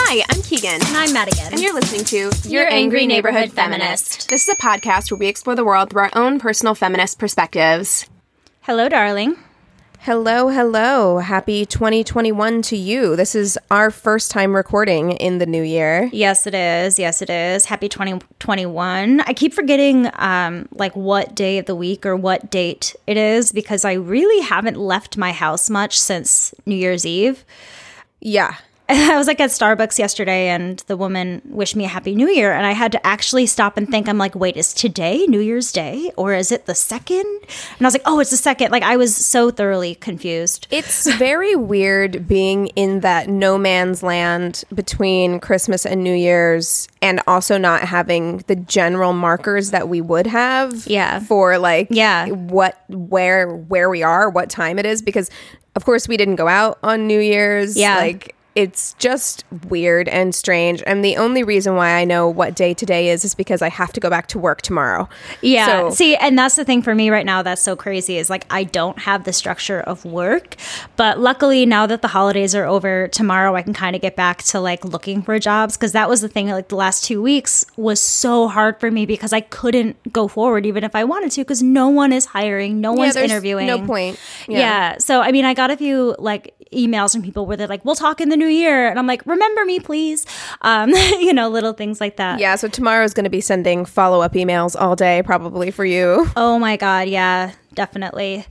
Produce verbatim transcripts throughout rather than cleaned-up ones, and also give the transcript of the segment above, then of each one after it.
Hi, I'm Keegan. And I'm Madigan. And you're listening to Your, Your Angry, Angry Neighborhood, Neighborhood Feminist. Feminist. This is a podcast where we explore the world through our own personal feminist perspectives. Hello, darling. Hello, hello. Happy twenty twenty-one to you. This is our first time recording in the new year. Yes, it is. Yes, it is. Happy twenty twenty-one. I keep forgetting um, like what day of the week or what date it is because I really haven't left my house much since New Year's Eve. Yeah. I was like at Starbucks yesterday and the woman wished me a happy new year and I had to actually stop and think. I'm like, wait, is today New Year's Day or is it the second? And I was like, oh, it's the second. Like I was so thoroughly confused. It's very weird being in that no man's land between Christmas and New Year's and also not having the general markers that we would have yeah. for like yeah. what, where, where we are, what time it is. Because of course we didn't go out on New Year's. Yeah. Like, it's just weird and strange. And the only reason why I know what day today is is because I have to go back to work tomorrow. Yeah. So, See, and that's the thing for me right now that's so crazy is like I don't have the structure of work. But luckily, now that the holidays are over, tomorrow I can kind of get back to like looking for jobs. Because that was the thing, like the last two weeks was so hard for me because I couldn't go forward even if I wanted to because no one is hiring. No yeah, one's there's interviewing. No point. Yeah. yeah. So, I mean, I got a few like emails from people where they're like, we'll talk in the new year. And I'm like, remember me, please. Um, you know, little things like that. Yeah. So tomorrow is going to be sending follow-up emails all day probably for you. Oh my God. Yeah, definitely.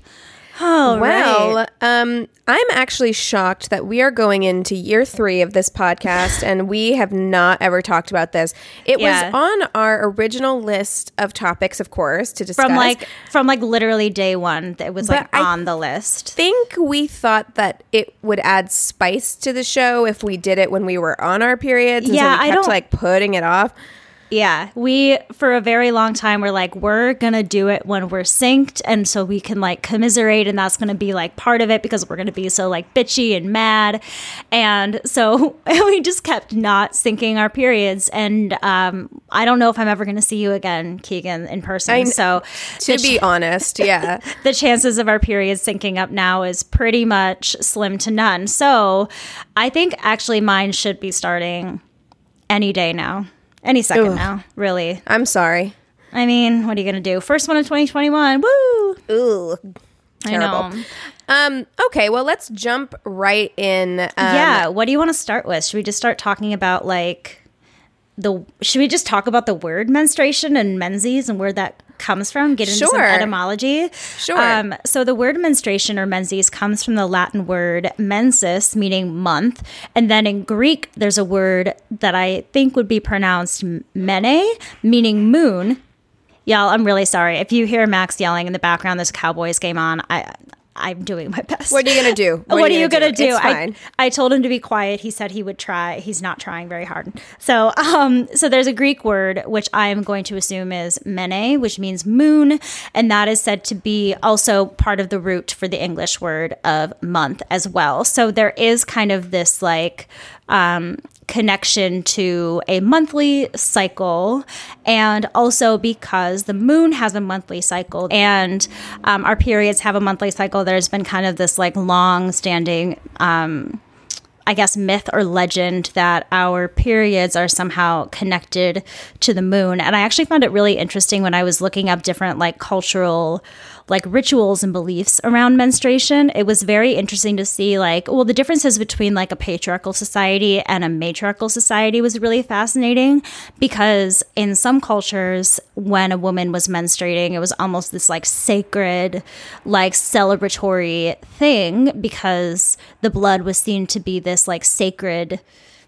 Oh, well, right. um, I'm actually shocked that we are going into year three of this podcast and we have not ever talked about this. It Yeah. was on our original list of topics, of course, to discuss. From like from like literally day one, it was like But I on the list. I think we thought that it would add spice to the show if we did it when we were on our periods. And Yeah, so we I kept don't- like putting it off. Yeah, we for a very long time we're like we're gonna do it when we're synced, and so we can like commiserate, and that's gonna be like part of it because we're gonna be so like bitchy and mad, and so we just kept not syncing our periods. And um, I don't know if I'm ever gonna see you again, Keegan, in person. I, so to be ch- honest, yeah, the chances of our periods syncing up now is pretty much slim to none. So I think actually mine should be starting any day now. Any second Ugh. now, really. I'm sorry. I mean, what are you going to do? First one of twenty twenty-one. Woo! Ooh, terrible. I know. Um, okay, well, let's jump right in. Um, yeah, what do you want to start with? Should we just start talking about, like, the... Should we just talk about the word menstruation and menses and where that comes from? Get into Sure. some etymology? Sure. Um, so the word menstruation or menses comes from the Latin word mensis, meaning month. And then in Greek, there's a word that I think would be pronounced mene, meaning moon. Y'all, I'm really sorry. If you hear Max yelling in the background, there's a Cowboys game on. I... I'm doing my best. What are you going to do? What, what are you going to do? do? It's I, fine. I told him to be quiet. He said he would try. He's not trying very hard. So, um, so there's a Greek word, which I am going to assume is mene, which means moon. And that is said to be also part of the root for the English word of month as well. So there is kind of this like, um, connection to a monthly cycle, and also because the moon has a monthly cycle and um, our periods have a monthly cycle, there's been kind of this like long standing um, I guess myth or legend that our periods are somehow connected to the moon. And I actually found it really interesting when I was looking up different like cultural like rituals and beliefs around menstruation. It was very interesting to see like, well, the differences between like a patriarchal society and a matriarchal society was really fascinating because in some cultures, when a woman was menstruating, it was almost this like sacred, like celebratory thing because the blood was seen to be this like sacred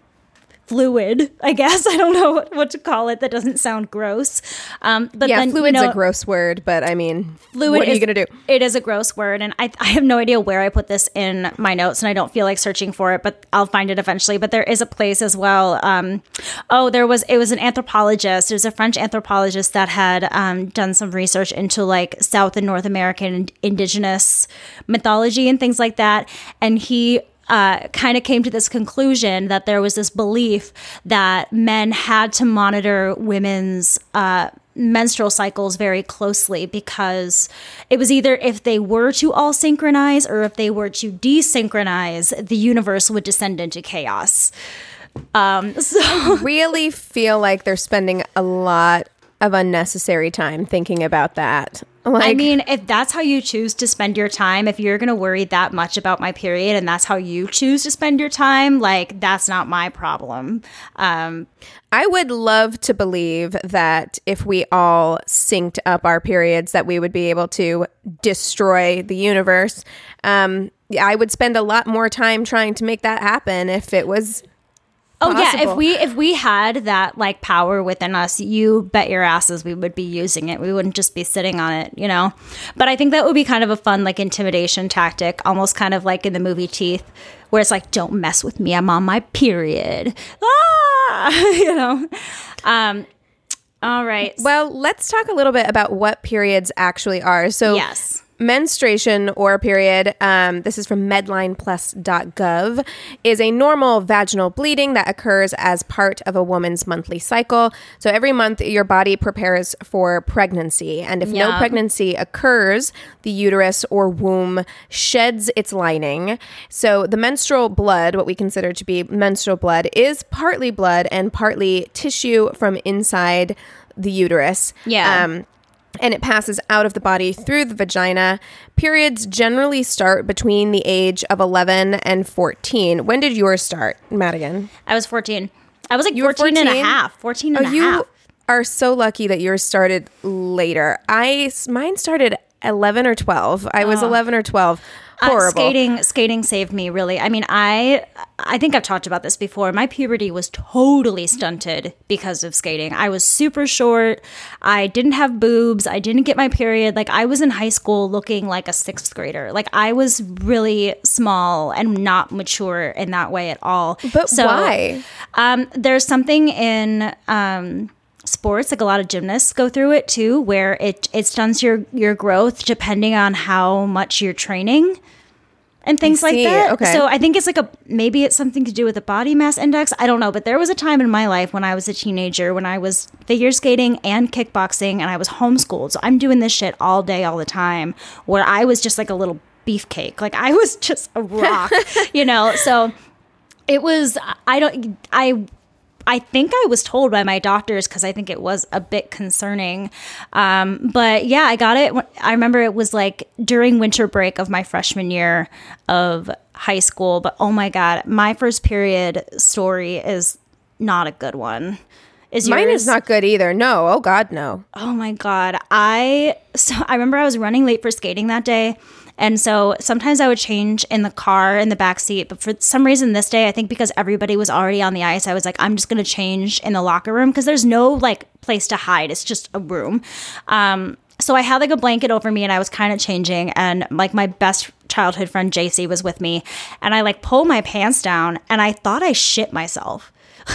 fluid, I guess. I don't know what, what to call it. That doesn't sound gross. Um, but yeah, then, fluid's you know, a gross word, but I mean, fluid what are is, you going to do? It is a gross word. And I, I have no idea where I put this in my notes and I don't feel like searching for it, but I'll find it eventually. But there is a place as well. Um, oh, there was, it was an anthropologist. It was a French anthropologist that had um, done some research into like South and North American indigenous mythology and things like that. And he Uh, kind of came to this conclusion that there was this belief that men had to monitor women's uh, menstrual cycles very closely because it was either if they were to all synchronize or if they were to desynchronize, the universe would descend into chaos. Um, so really feel like they're spending a lot of unnecessary time thinking about that. Like, I mean, if that's how you choose to spend your time, if you're going to worry that much about my period and that's how you choose to spend your time, like, that's not my problem. Um, I would love to believe that if we all synced up our periods, that we would be able to destroy the universe. Um, I would spend a lot more time trying to make that happen if it was Oh possible. yeah, if we if we had that like power within us, you bet your asses we would be using it. We wouldn't just be sitting on it, you know. But I think that would be kind of a fun like intimidation tactic, almost kind of like in the movie Teeth, where it's like, "Don't mess with me, I'm on my period." Ah, you know. Um, all right. Well, let's talk a little bit about what periods actually are. So Yes. menstruation or period, um, this is from medline plus dot gov, is a normal vaginal bleeding that occurs as part of a woman's monthly cycle. So every month your body prepares for pregnancy. And if no Yeah. pregnancy occurs, the uterus or womb sheds its lining. So the menstrual blood, what we consider to be menstrual blood, is partly blood and partly tissue from inside the uterus. Yeah. Um, and it passes out of the body through the vagina. Periods generally start between the age of eleven and fourteen. When did yours start, Madigan? I was fourteen. I was like You were fourteen and a fourteen? half. fourteen and Oh, a you half. are so lucky that yours started later. I mine started eleven or twelve. I was eleven or twelve. Horrible. Uh, skating skating saved me, really. I mean, I I think I've talked about this before. My puberty was totally stunted because of skating. I was super short. I didn't have boobs. I didn't get my period. Like, I was in high school looking like a sixth grader. Like, I was really small and not mature in that way at all. But So, why? Um, there's something in um, sports, like a lot of gymnasts go through it too, where it it stunts your your growth depending on how much you're training and things I like see. that. Okay. So I think it's like a maybe it's something to do with the body mass index. I don't know, but there was a time in my life when I was a teenager when I was figure skating and kickboxing and I was homeschooled. So I'm doing this shit all day, all the time, where I was just like a little beefcake. Like, I was just a rock, you know. So it was. I don't. I. I think I was told by my doctors because I think it was a bit concerning. Um, but yeah, I got it. I remember it was like during winter break of my freshman year of high school. But oh my God, my first period story is not a good one. Is Mine yours? is not good either. No. Oh God, no. Oh my God. I, so I remember I was running late for skating that day. And so sometimes I would change in the car in the back seat. But for some reason this day, I think because everybody was already on the ice, I was like, I'm just going to change in the locker room because there's no like place to hide. It's just a room. Um, so I had like a blanket over me and I was kind of changing. And like my best childhood friend, J C, was with me. And I like pulled my pants down and I thought I shit myself.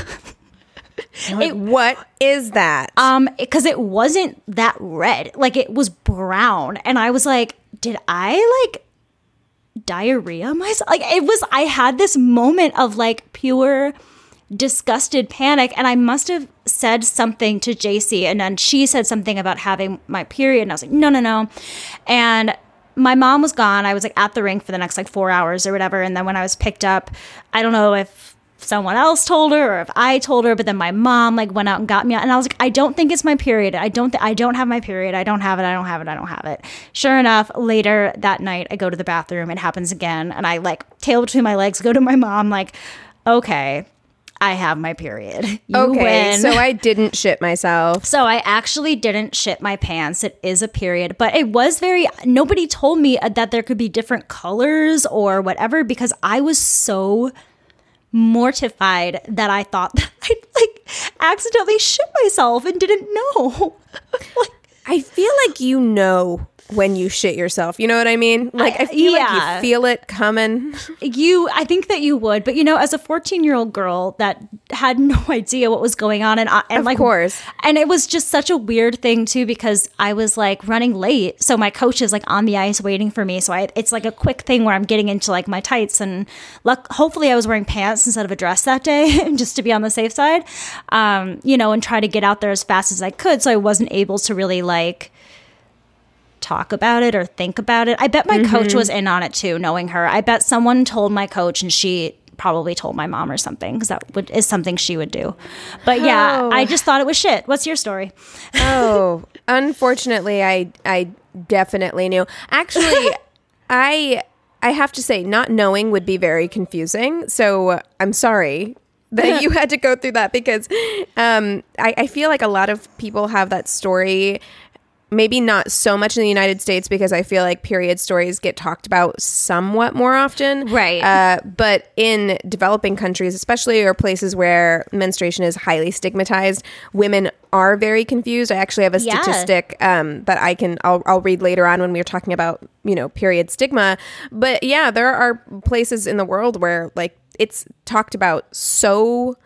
Like, what is that? Um, because it wasn't that red. Like, it was brown. And I was like, did I like diarrhea myself? Like, it was, I had this moment of like pure disgusted panic. And I must have said something to J C. And then she said something about having my period. And I was like, no, no, no. And my mom was gone. I was like at the rink for the next like four hours or whatever. And then when I was picked up, I don't know if someone else told her or if I told her, but then my mom like went out and got me out. And I was like, I don't think it's my period. I don't, th- I don't have my period. I don't have it. I don't have it. I don't have it. Sure enough, later that night, I go to the bathroom. It happens again. And I like tail between my legs, go to my mom, like, okay, I have my period. You okay. win. So I didn't shit myself. So I actually didn't shit my pants. It is a period, but it was very, nobody told me that there could be different colors or whatever because I was so mortified that I thought that I like accidentally shit myself and didn't know. Like, I feel like you know when you shit yourself. You know what I mean? Like, I feel yeah. like you feel it coming. you, I think that you would, but you know, as a fourteen year old girl that had no idea what was going on, and, I, and Of like, course. and it was just such a weird thing too because I was like running late, so my coach is like on the ice waiting for me. So I, it's like a quick thing where I'm getting into like my tights, and luck. Hopefully, I was wearing pants instead of a dress that day, just to be on the safe side, um, you know, and try to get out there as fast as I could. So I wasn't able to really like talk about it or think about it. I bet my mm-hmm. coach was in on it too, knowing her. I bet someone told my coach and she probably told my mom or something, because that would, is something she would do. But yeah, Oh. I just thought it was shit. What's your story? Oh, unfortunately, I I definitely knew. Actually, I I have to say, not knowing would be very confusing. So I'm sorry that you had to go through that, because um, I, I feel like a lot of people have that story. Maybe not so much in the United States, because I feel like period stories get talked about somewhat more often. Right. Uh, but in developing countries, especially, or places where menstruation is highly stigmatized, women are very confused. I actually have a Yeah. statistic um, that I can, I'll, I'll read later on when we were talking about, you know, period stigma. But yeah, there are places in the world where like it's talked about so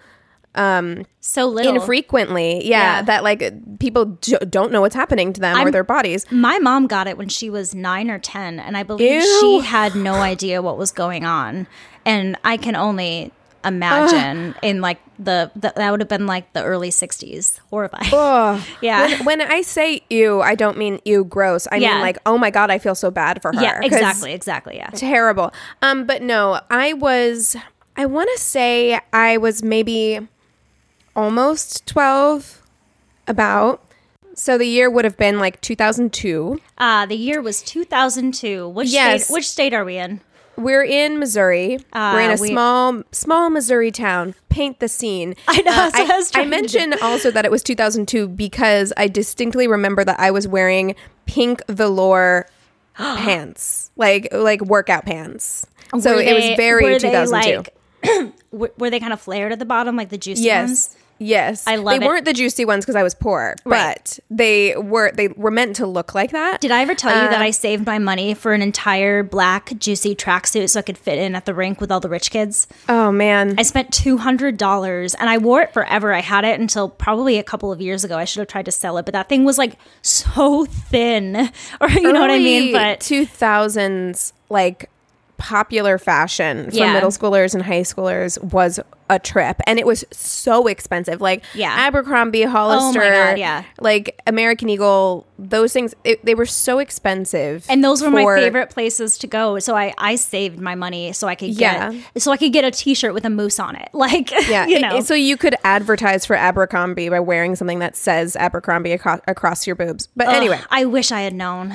So little. infrequently, yeah, Yeah. that like people j- don't know what's happening to them or I'm- their bodies. My mom got it when she was nine or ten, and I believe Ew. she had no idea what was going on. And I can only imagine in like the, the that would have been like the early sixties. Horrifying. Ugh. Yeah. When, when I say ew, I don't mean ew gross. I Yeah. mean like, oh my God, I feel so bad for her. Yeah, 'Cause exactly, exactly. Yeah. Terrible. Um, but no, I was, I want to say I was maybe almost twelve, about. So the year would have been like two thousand two. Uh, the year was two thousand two. Which Yes. state? Which state are we in? We're in Missouri. Ah, We're in a we- small, small Missouri town. Paint the scene. I know, Uh, that's what I was I, trying to mentioned also that it was two thousand two because I distinctly remember that I was wearing pink velour pants, like like workout pants. So Were it was they- very were two they, thousand two. like, were, were they kind of flared at the bottom, like the juicy Yes. ones? Yes. I love They it. weren't the juicy ones because I was poor, Right. but they were they were meant to look like that. Did I ever tell you Uh, that I saved my money for an entire black juicy tracksuit so I could fit in at the rink with all the rich kids? Oh man. I spent two hundred dollars and I wore it forever. I had it until probably a couple of years ago. I should have tried to sell it, but that thing was like so thin. Or you know what I mean? But two thousands like popular fashion for Yeah. middle schoolers and high schoolers was a trip, and it was so expensive. Like Yeah. Abercrombie, Hollister, God, yeah. like American Eagle, those things it, they were so expensive. and those were for- my favorite places to go. So I, I saved my money so I could get Yeah. so I could get a t-shirt with a moose on it. Like Yeah, you it- know. so you could advertise for Abercrombie by wearing something that says Abercrombie across, across your boobs. But Ugh, anyway, I wish I had known.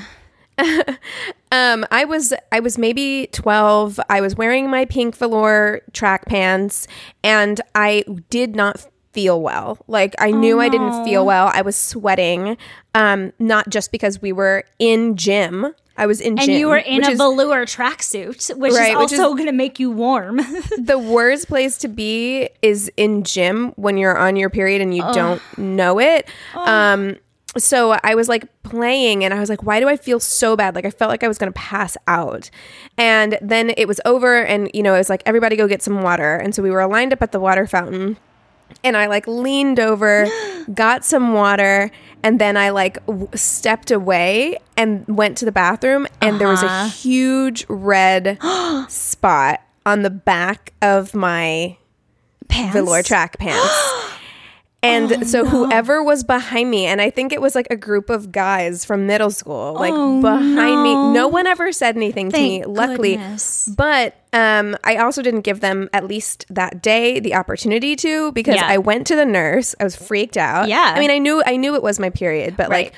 Um, I was I was maybe twelve. I was wearing my pink velour track pants, and I did not feel well. Like I knew I didn't feel well. I was sweating. Um, not just because we were in gym. I was in And gym. you were in which a is velour tracksuit, which Right, is which also going to make you warm. the worst place to be is in gym when you're on your period and you don't know it. Um, so I was like playing and I was like, why do I feel so bad? Like I felt like I was going to pass out. And then it was over and, you know, it was like, everybody go get some water. And so we were lined up at the water fountain and I like leaned over, got some water, and then I like w- stepped away and went to the bathroom and there was a Uh-huh. huge red spot on the back of my Pants. velour track pants. And Oh, so whoever was behind me, and I think it was like a group of guys from middle school, like Oh, behind me. no. No one ever said anything to me, Thank luckily. goodness. But um, I also didn't give them, at least that day, the opportunity to, because Yeah. I went to the nurse. I was freaked out. Yeah. I mean, I knew I knew it was my period, but Right. like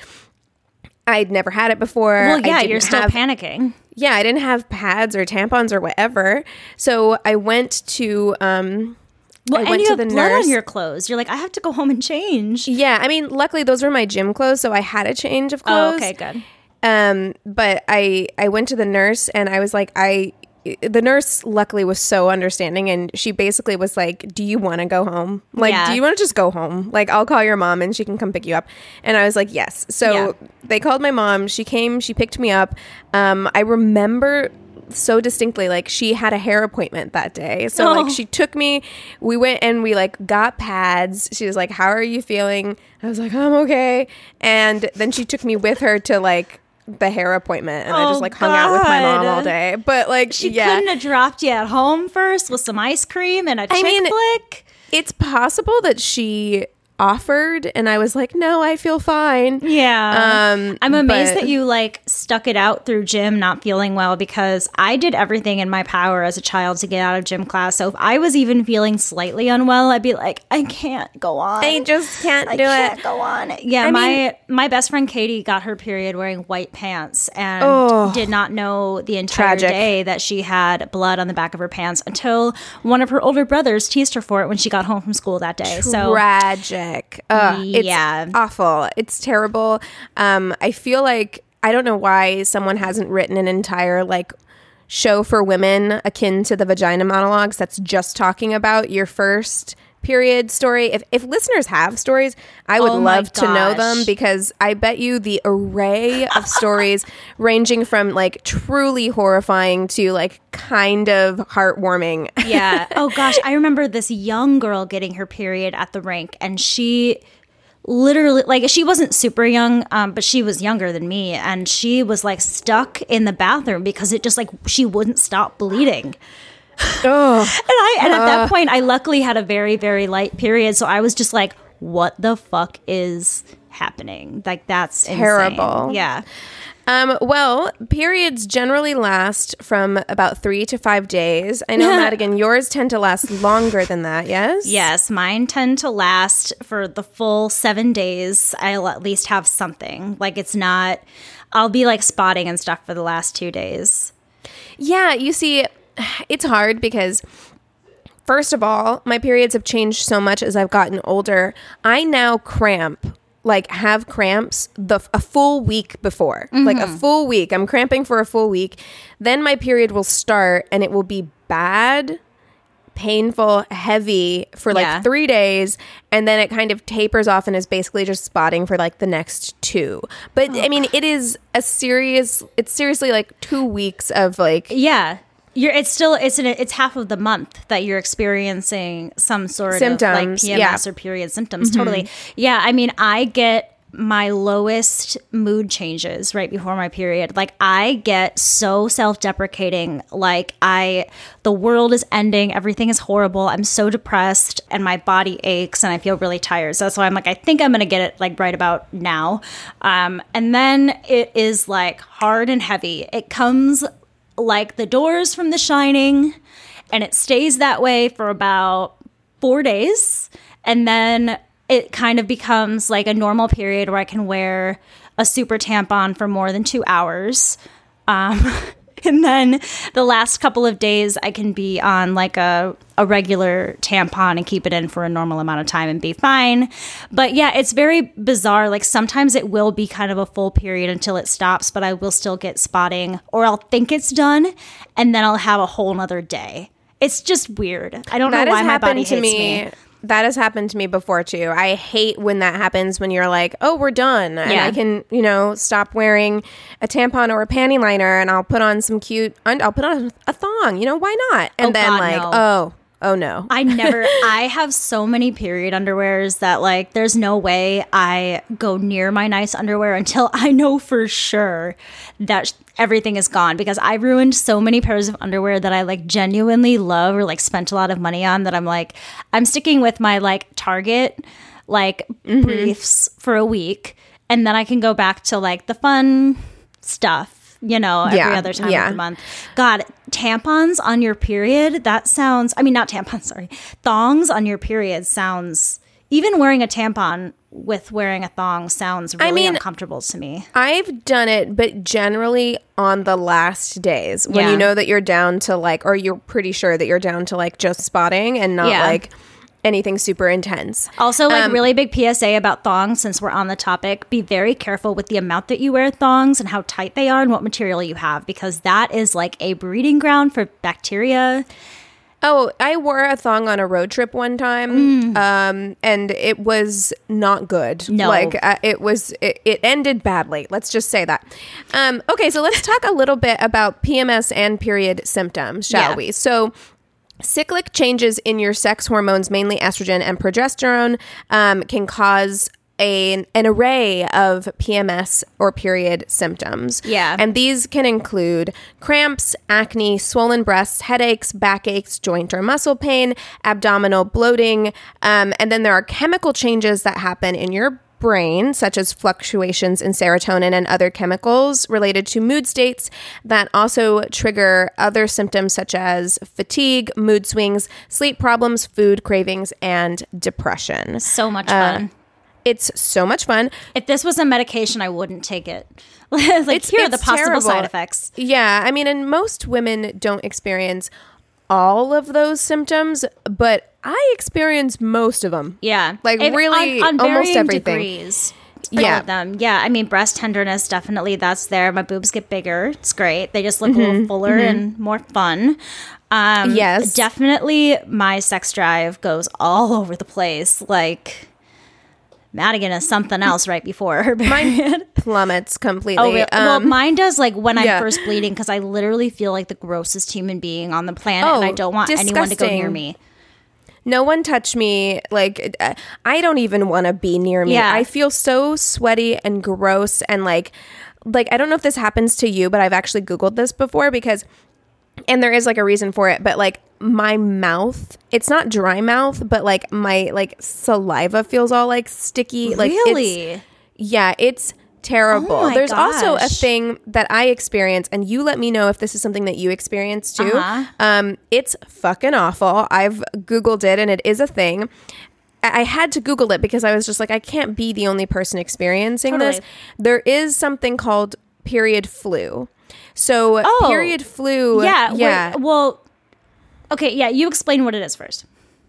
I'd never had it before. Well, I yeah, didn't you're still have- panicking. Yeah, I didn't have pads or tampons or whatever. So I went to um Well, I and went you to have the blood nurse. on your clothes. You're like, I have to go home and change. Yeah, I mean, luckily those were my gym clothes, so I had a change of Oh, clothes. okay, good. Um, but I I went to the nurse and I was like, I the nurse luckily was so understanding and she basically was like, do you want to go home? Like, Yeah. do you want to just go home? Like, I'll call your mom and she can come pick you up. And I was like, yes. So Yeah. they called my mom. She came. She picked me up. Um, I remember so distinctly, like she had a hair appointment that day. So Oh. like she took me, we went and we like got pads. She was like, how are you feeling? I was like, I'm okay. And then she took me with her to like the hair appointment and I Oh, just like hung out with my mom God. all day. But like, She yeah, couldn't have dropped you at home first with some ice cream and a chick mean, flick. it's possible that she offered, and I was like, no, I feel fine. Yeah. Um, I'm amazed but- that you like stuck it out through gym not feeling well, because I did everything in my power as a child to get out of gym class. So if I was even feeling slightly unwell, I'd be like, I can't go on. I just can't I do can't it. go on. Yeah, I my mean- my best friend Katie got her period wearing white pants and Oh. did not know the entire Tragic. day that she had blood on the back of her pants until one of her older brothers teased her for it when she got home from school that day. So Tragic. Ugh, Yeah. It's awful. It's terrible. Um, I feel like, I don't know why someone hasn't written an entire like show for women akin to the Vagina Monologues that's just talking about your first period story. If, if listeners have stories, I would Oh my love to know them, gosh. because I bet you the array of stories ranging from like truly horrifying to like kind of heartwarming. Yeah. Oh gosh, I remember this young girl getting her period at the rink, and she literally, like, she wasn't super young, um, but she was younger than me, and she was like stuck in the bathroom because it just like she wouldn't stop bleeding. Oh. And I and at that point, I luckily had a very very light period, so I was just like, what the fuck is happening? Like, that's Terrible. insane. Yeah. Um, well, periods generally last from about three to five days. I know, Madigan, yours tend to last longer than that, yes? Yes, mine tend to last for the full seven days. I'll at least have something. Like, it's not, I'll be like spotting and stuff for the last two days. Yeah, you see, it's hard because, first of all, my periods have changed so much as I've gotten older. I now cramp. Like have cramps the a full week before, mm-hmm. like a full week. I'm cramping for a full week. Then my period will start and it will be bad, painful, heavy for like Yeah. three days. And then it kind of tapers off and is basically just spotting for like the next two. But I mean, it is a serious, it's seriously like two weeks of like, Yeah. You're, it's still it's an, it's half of the month that you're experiencing some sort Symptoms, of like P M S yeah. or period symptoms. Totally. Yeah. I mean, I get my lowest mood changes right before my period. Like, I get so self-deprecating. Like, I, the world is ending. Everything is horrible. I'm so depressed and my body aches and I feel really tired. So that's why I'm like, I think I'm going to get it like right about now. Um, and then it is like hard and heavy. It comes like The Doors from The Shining, and it stays that way for about four days, and then it kind of becomes like a normal period where I can wear a super tampon for more than two hours. Um, and then the last couple of days I can be on like a, a regular tampon and keep it in for a normal amount of time and be fine. But yeah, it's very bizarre. Like, sometimes it will be kind of a full period until it stops, but I will still get spotting, or I'll think it's done and then I'll have a whole nother day. It's just weird. I don't that know has why my body happened to hates me. me. That has happened to me before too. I hate when that happens, when you're like, oh, we're done. And Yeah. I can, you know, stop wearing a tampon or a panty liner and I'll put on some cute, I'll put on a thong, you know, why not? And Oh, then God, like, no. oh, oh no. I never, I have so many period underwears that like, there's no way I go near my nice underwear until I know for sure that sh- everything is gone, because I ruined so many pairs of underwear that I like genuinely love or like spent a lot of money on, that I'm like, I'm sticking with my like Target, like Mm-hmm. briefs for a week. And then I can go back to like the fun stuff, you know, every Yeah, other time yeah. of the month. God, tampons on your period, that sounds, I mean, not tampons, sorry. Thongs on your period sounds, even wearing a tampon with wearing a thong sounds really mean, uncomfortable to me. I've done it, but generally on the last days when Yeah. you know that you're down to like, or you're pretty sure that you're down to like just spotting and not Yeah. like anything super intense. Also, like, Um, really big P S A about thongs, since we're on the topic. Be very careful with the amount that you wear thongs and how tight they are and what material you have, because that is like a breeding ground for bacteria. Oh, I wore a thong on a road trip one time, um, and it was not good. No. Like, uh, it was, it, it ended badly. Let's just say that. Um, okay, so let's talk a little bit about P M S and period symptoms, shall Yeah. we? So, cyclic changes in your sex hormones, mainly estrogen and progesterone, um, can cause a, an array of P M S or period symptoms. Yeah. And these can include cramps, acne, swollen breasts, headaches, backaches, joint or muscle pain, abdominal bloating. Um, and then there are chemical changes that happen in your brain, such as fluctuations in serotonin and other chemicals related to mood states that also trigger other symptoms such as fatigue, mood swings, sleep problems, food cravings, and depression. So much fun. Uh, it's so much fun. If this was a medication, I wouldn't take it. like, It's- here are it's the possible terrible. side effects. Yeah, I mean, and most women don't experience all of those symptoms, but I experience most of them. Yeah. Like, If- really, on, on almost varying everything. Degrees. Yeah. All of them. Yeah. I mean, breast tenderness, definitely that's there. My boobs get bigger. It's great. They just look a little fuller and more fun. Um, Yes. Definitely my sex drive goes all over the place. Like, Madigan is something else right before her period. Plummets completely. Oh, really? well, Um, mine does like when yeah. I'm first bleeding because I literally feel like the grossest human being on the planet, and Oh, I don't want anyone to go near disgusting. me. No one touch me. Like, uh, I don't even want to be near me. Yeah. I feel so sweaty and gross. And like, like, I don't know if this happens to you, but I've actually Googled this before because, and there is like a reason for it, but like my mouth, it's not dry mouth, but like my like saliva feels all like sticky. Like, it's- Really? yeah, it's terrible. Oh my There's also a gosh. thing that I experience, and you let me know if this is something that you experience too. Uh-huh. Um, it's fucking awful. I've Googled it, and it is a thing. I I had to Google it because I was just like, I can't be the only person experiencing this. Totally. There is something called period flu. So Oh. period flu, Yeah. yeah. wait, well, okay. Yeah. You explain what it is first.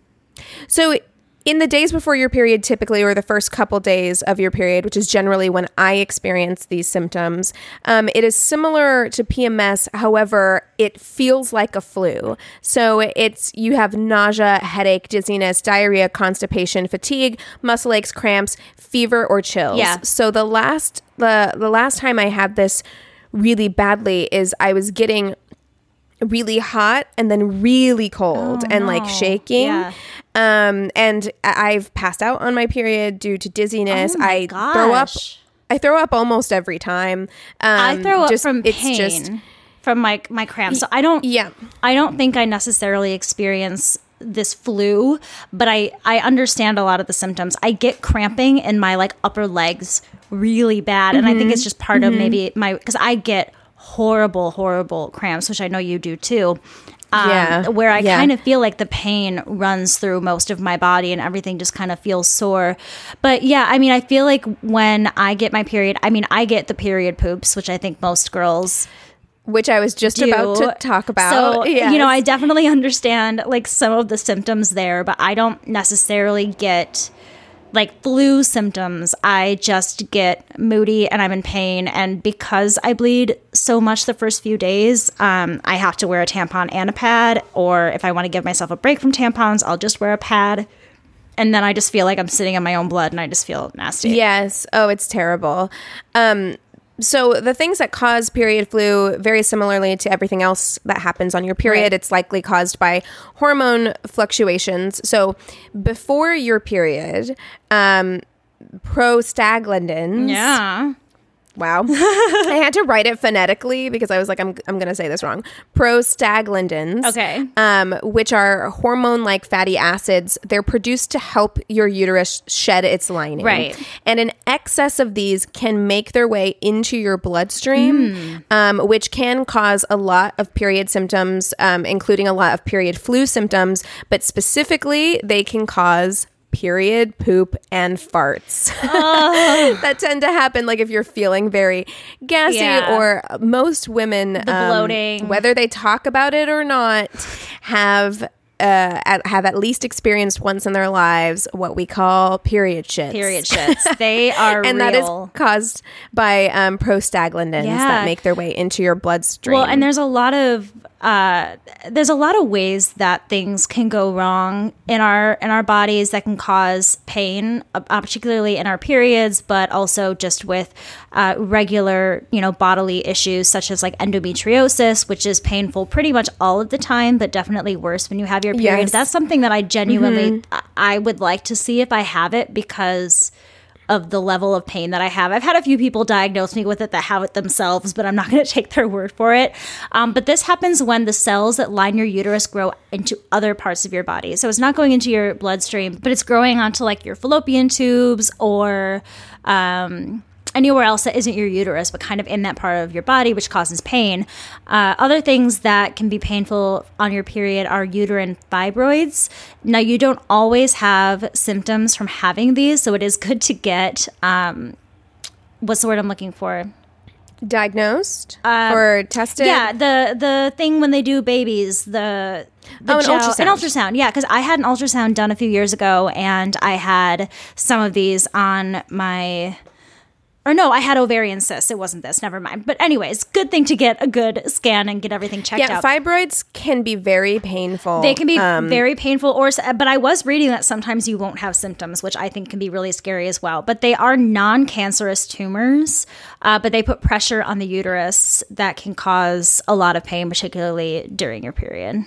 So in the days before your period, typically, or the first couple days of your period, which is generally when I experience these symptoms, um, it is similar to P M S. However, it feels like a flu. So it's you have nausea, headache, dizziness, diarrhea, constipation, fatigue, muscle aches, cramps, fever, or chills. Yeah. So the last the the last time I had this really badly is I was getting really hot and then really cold and like no. shaking. Yeah. Um, and I- I've passed out on my period due to dizziness. Oh my I throw up. gosh. I throw up almost every time. Um, I throw up just- from it's pain, just- from my my cramps. So I don't. yeah. I don't think I necessarily experience this flu, but I I understand a lot of the symptoms. I get cramping in my like upper legs really bad, and I think it's just part of maybe my because I get horrible horrible cramps, which I know you do too. Um, Yeah. where I Yeah. kind of feel like the pain runs through most of my body and everything just kind of feels sore. But yeah, I mean, I feel like when I get my period, I mean, I get the period poops, which I think most girls Which I was just do. about to talk about. So, Yes. you know, I definitely understand like some of the symptoms there, but I don't necessarily get like flu symptoms. I just get moody and I'm in pain. And because I bleed so much the first few days, um, I have to wear a tampon and a pad. Or if I want to give myself a break from tampons, I'll just wear a pad. And then I just feel like I'm sitting in my own blood and I just feel nasty. Yes. Oh, it's terrible. Um, so the things that cause period flu, very similarly to everything else that happens on your period, Right. it's likely caused by hormone fluctuations. So before your period, um, prostaglandins. Yeah. Wow. I had to write it phonetically because I was like, I'm, I'm going to say this wrong. Prostaglandins. Okay. Um, which are hormone-like fatty acids. They're produced to help your uterus shed its lining. Right. And an excess of these can make their way into your bloodstream, um, which can cause a lot of period symptoms, um, including a lot of period flu symptoms. But specifically, they can cause period poop and farts that tend to happen like if you're feeling very gassy Yeah. or most women the bloating. whether they talk about it or not have uh, at, have at least experienced once in their lives what we call period shits. Period shits. They are And real. that is caused by um, prostaglandins Yeah. that make their way into your bloodstream. Well, and there's a lot of uh, there's a lot of ways that things can go wrong in our in our bodies that can cause pain, uh, particularly in our periods, but also just with uh, regular, you know, bodily issues such as like endometriosis, which is painful pretty much all of the time, but definitely worse when you have your period. Yes. That's something that I genuinely I I would like to see if I have it because of the level of pain that I have. I've had a few people diagnose me with it that have it themselves, but I'm not going to take their word for it. Um, but this happens when the cells that line your uterus grow into other parts of your body. So it's not going into your bloodstream, but it's growing onto like your fallopian tubes or um, anywhere else that isn't your uterus, but kind of in that part of your body, which causes pain. Uh, other things that can be painful on your period are uterine fibroids. Now, you don't always have symptoms from having these, so it is good to get, um, what's the word I'm looking for? Diagnosed Uh, or tested? Yeah, the the thing when they do babies, the, the Oh, an gel- ultrasound. An ultrasound, yeah, because I had an ultrasound done a few years ago, and I had some of these on my... Or no, I had ovarian cysts. It wasn't this. Never mind. But anyways, good thing to get a good scan and get everything checked Yeah, out. fibroids can be very painful. They can be Um, very painful, or but I was reading that sometimes you won't have symptoms, which I think can be really scary as well. But they are non-cancerous tumors, uh, but they put pressure on the uterus that can cause a lot of pain, particularly during your period.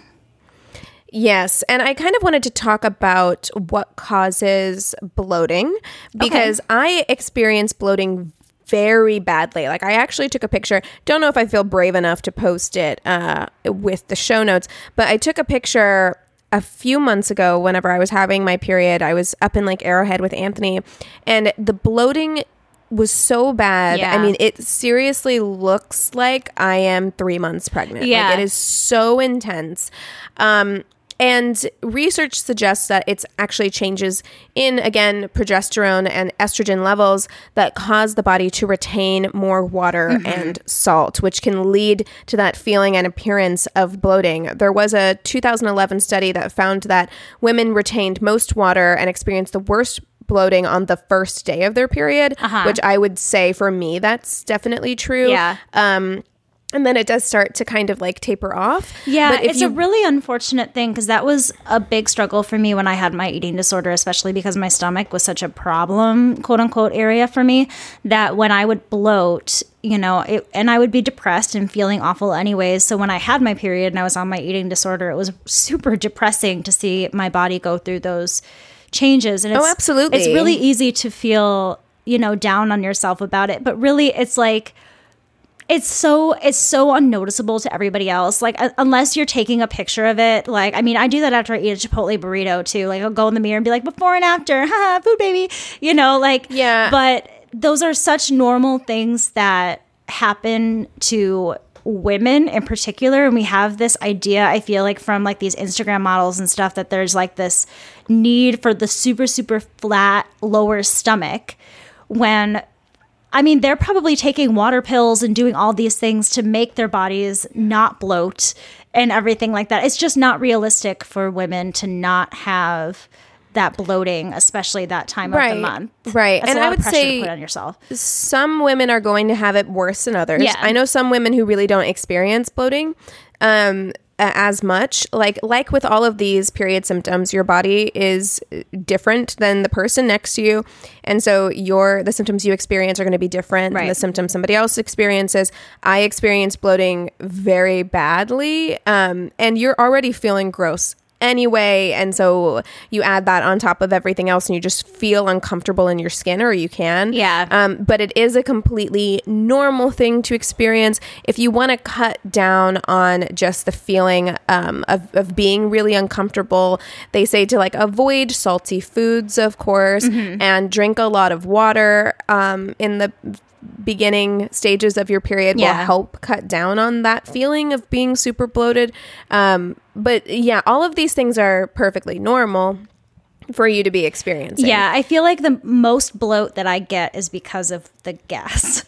Yes, and I kind of wanted to talk about what causes bloating because Okay. I experience bloating very badly. Like I actually took a picture. Don't know if I feel brave enough to post it uh, with the show notes, but I took a picture a few months ago whenever I was having my period. I was up in Lake Arrowhead with Anthony, and the bloating was so bad. Yeah. I mean, it seriously looks like I am three months pregnant. Yeah. Like it is so intense. Um, And research suggests that it's actually changes in, again, progesterone and estrogen levels that cause the body to retain more water Mm-hmm. and salt, which can lead to that feeling and appearance of bloating. There was a two thousand eleven study that found that women retained most water and experienced the worst bloating on the first day of their period, Uh-huh. which I would say for me, that's definitely true. Yeah. Um, And then it does start to kind of like taper off. Yeah, But if it's you, a really unfortunate thing because that was a big struggle for me when I had my eating disorder, especially because my stomach was such a problem, quote unquote, area for me that when I would bloat, you know, it, and I would be depressed and feeling awful anyways. So when I had my period and I was on my eating disorder, it was super depressing to see my body go through those changes. And it's, Oh, absolutely. It's really easy to feel, you know, down on yourself about it. But really, it's like, It's so it's so unnoticeable to everybody else. Like uh, unless you're taking a picture of it. Like I mean, I do that after I eat a Chipotle burrito too. Like I'll go in the mirror and be like, before and after, haha, food baby. You know, like Yeah. But those are such normal things that happen to women in particular, and we have this idea, I feel like, from like these Instagram models and stuff, that there's like this need for the super super flat lower stomach when. I mean, they're probably taking water pills and doing all these things to make their bodies not bloat and everything like that. It's just not realistic for women to not have that bloating, especially that time Right, of the month. right. That's And a lot I would of pressure say to put on yourself. some women are going to have it worse than others. Yeah. I know some women who really don't experience bloating um, a- as much. Like like with all of these period symptoms, your body is different than the person next to you, and so your the symptoms you experience are going to be different than Right. the symptoms somebody else experiences. I experience bloating very badly, um, and you're already feeling gross anyway, and so you add that on top of everything else and you just feel uncomfortable in your skin, or you can Yeah. um, but it is a completely normal thing to experience. If you want to cut down on just the feeling um, of, of being really uncomfortable, they say to like avoid salty foods, of course, Mm-hmm. and drink a lot of water um, in the beginning stages of your period will Yeah. help cut down on that feeling of being super bloated. Um, but yeah, all of these things are perfectly normal for you to be experiencing. Yeah, I feel like the most bloat that I get is because of the gas.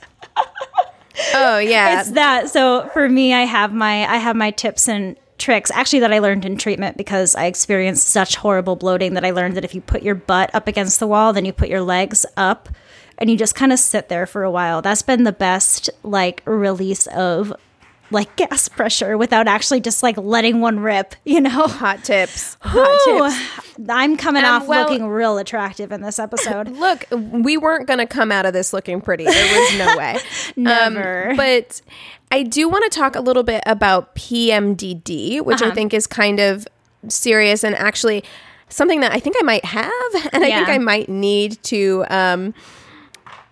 Oh yeah. It's that. So for me, I have my I have my tips and tricks actually that I learned in treatment because I experienced such horrible bloating that I learned that if you put your butt up against the wall, then you put your legs up and you just kind of sit there for a while. That's been the best like release of like gas pressure without actually just like letting one rip, you know? Hot tips. Hot Ooh, tips. I'm coming Um, off well- looking real attractive in this episode. Look, we weren't going to come out of this looking pretty. There was no way. Never. Um, but I do want to talk a little bit about P M D D, which I Uh-huh. think is kind of serious and actually something that I think I might have and I think Yeah. I might need to um,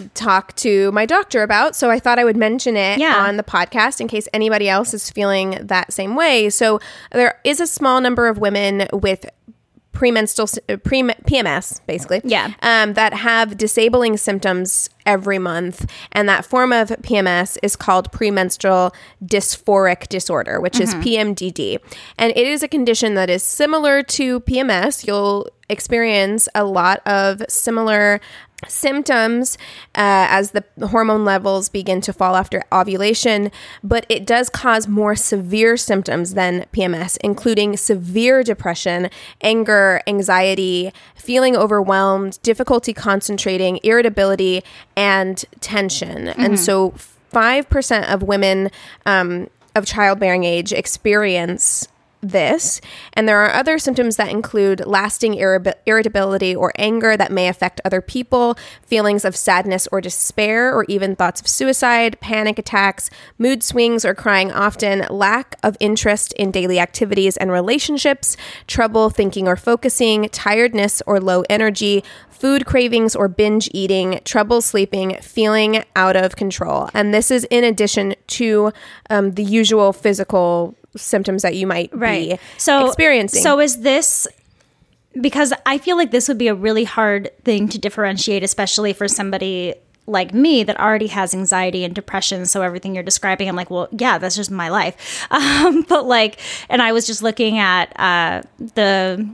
talk to my doctor about. So I thought I would mention it Yeah. on the podcast in case anybody else is feeling that same way. So there is a small number of women with premenstrual pre, P M S, basically, Yeah. um, that have disabling symptoms every month. And that form of P M S is called premenstrual dysphoric disorder, which is P M D D. And it is a condition that is similar to P M S. You'll experience a lot of similar symptoms uh, as the hormone levels begin to fall after ovulation, but it does cause more severe symptoms than P M S, including severe depression, anger, anxiety, feeling overwhelmed, difficulty concentrating, irritability, and tension. Mm-hmm. And so five percent of women um, of childbearing age experience this. And there are other symptoms that include lasting irri- irritability or anger that may affect other people, feelings of sadness or despair, or even thoughts of suicide, panic attacks, mood swings or crying often, lack of interest in daily activities and relationships, trouble thinking or focusing, tiredness or low energy, food cravings or binge eating, trouble sleeping, feeling out of control. And this is in addition to um, the usual physical symptoms that you might right. be so, experiencing. So is this, because I feel like this would be a really hard thing to differentiate, especially for somebody like me that already has anxiety and depression. So everything you're describing, I'm like, well, yeah, that's just my life. Um, but like, and I was just looking at uh, the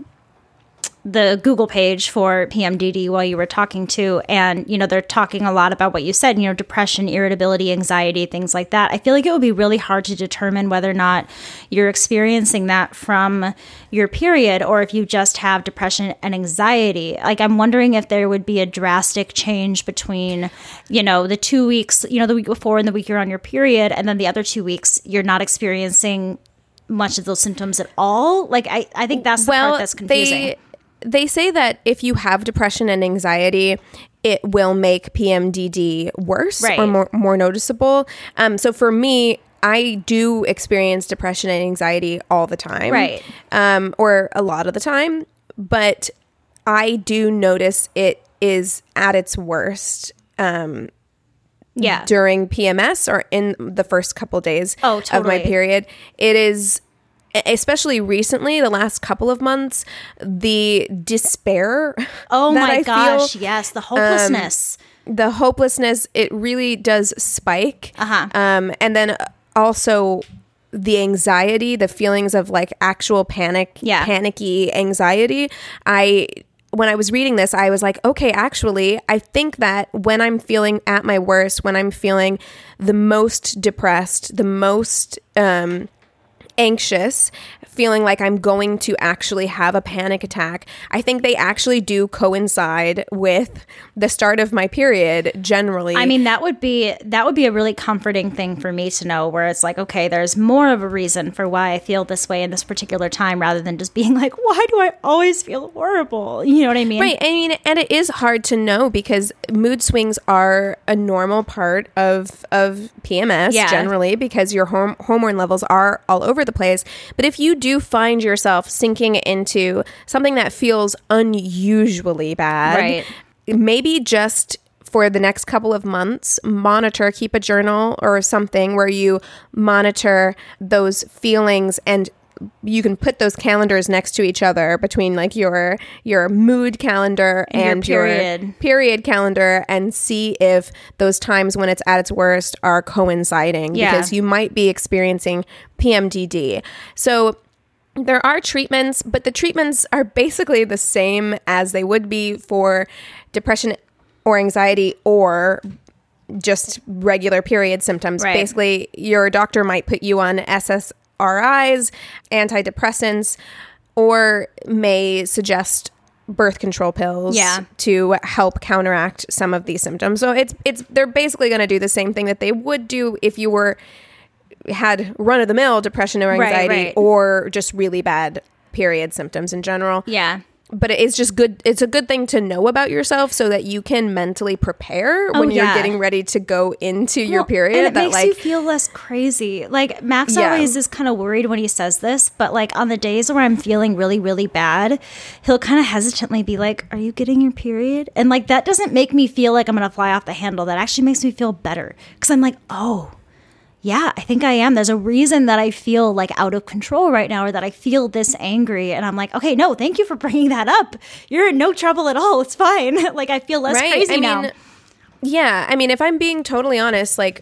the Google page for P M D D while you were talking to, and, you know, they're talking a lot about what you said, you know, depression, irritability, anxiety, things like that. I feel like it would be really hard to determine whether or not you're experiencing that from your period or if you just have depression and anxiety. Like, I'm wondering if there would be a drastic change between, you know, the two weeks, you know, the week before and the week you're on your period, and then the other two weeks you're not experiencing much of those symptoms at all. Like, I, I think that's the well, part that's confusing. They- They say that if you have depression and anxiety, it will make P M D D worse Right. or more, more noticeable. Um, so for me, I do experience depression and anxiety all the time. Right. Um, or a lot of the time. But I do notice it is at its worst um, yeah. during P M S or in the first couple days Oh, of my totally. period. It is... especially recently, the last couple of months, the despair. Oh that my I gosh, feel, yes, the hopelessness. Um, the hopelessness, it really does spike. Uh-huh. Um, and then also the anxiety, the feelings of like actual panic, Yeah. panicky anxiety. I, when I was reading this, I was like, okay, actually, I think that when I'm feeling at my worst, when I'm feeling the most depressed, the most, um, anxious, feeling like I'm going to actually have a panic attack, I think they actually do coincide with the start of my period generally. I mean, that would be that would be a really comforting thing for me to know, where it's like, okay, there's more of a reason for why I feel this way in this particular time, rather than just being like, why do I always feel horrible? You know what I mean? Right. I mean, and it is hard to know because mood swings are a normal part of of P M S Yeah. generally, because your horm- hormone levels are all over the place. But if you do find yourself sinking into something that feels unusually bad, Right. maybe just for the next couple of months, monitor, keep a journal or something where you monitor those feelings, and you can put those calendars next to each other between like your your mood calendar And and, your your period. period calendar, and see if those times when it's at its worst are coinciding, Yeah. because you might be experiencing P M D D. So there are treatments, but the treatments are basically the same as they would be for depression or anxiety or just regular period symptoms. Right. Basically, your doctor might put you on S S R Is, antidepressants, or may suggest birth control pills Yeah. to help counteract some of these symptoms. So it's it's they're basically going to do the same thing that they would do if you were had run-of-the-mill depression or Right, anxiety right. or just really bad period symptoms in general. Yeah. but it's just good. It's a good thing to know about yourself so that you can mentally prepare Oh, when you're yeah. getting ready to go into your Well, period. and it that makes like, you feel less crazy. Like Max Yeah. always is kind of worried when he says this, but like on the days where I'm feeling really, really bad, he'll kind of hesitantly be like, "Are you getting your period?" And like that doesn't make me feel like I'm gonna fly off the handle. That actually makes me feel better because I'm like, oh. Yeah, I think I am. There's a reason that I feel like out of control right now or that I feel this angry. And I'm like, okay, no, thank you for bringing that up. You're in no trouble at all. It's fine. Like, I feel less Right. crazy I now. mean, yeah. I mean, if I'm being totally honest, like,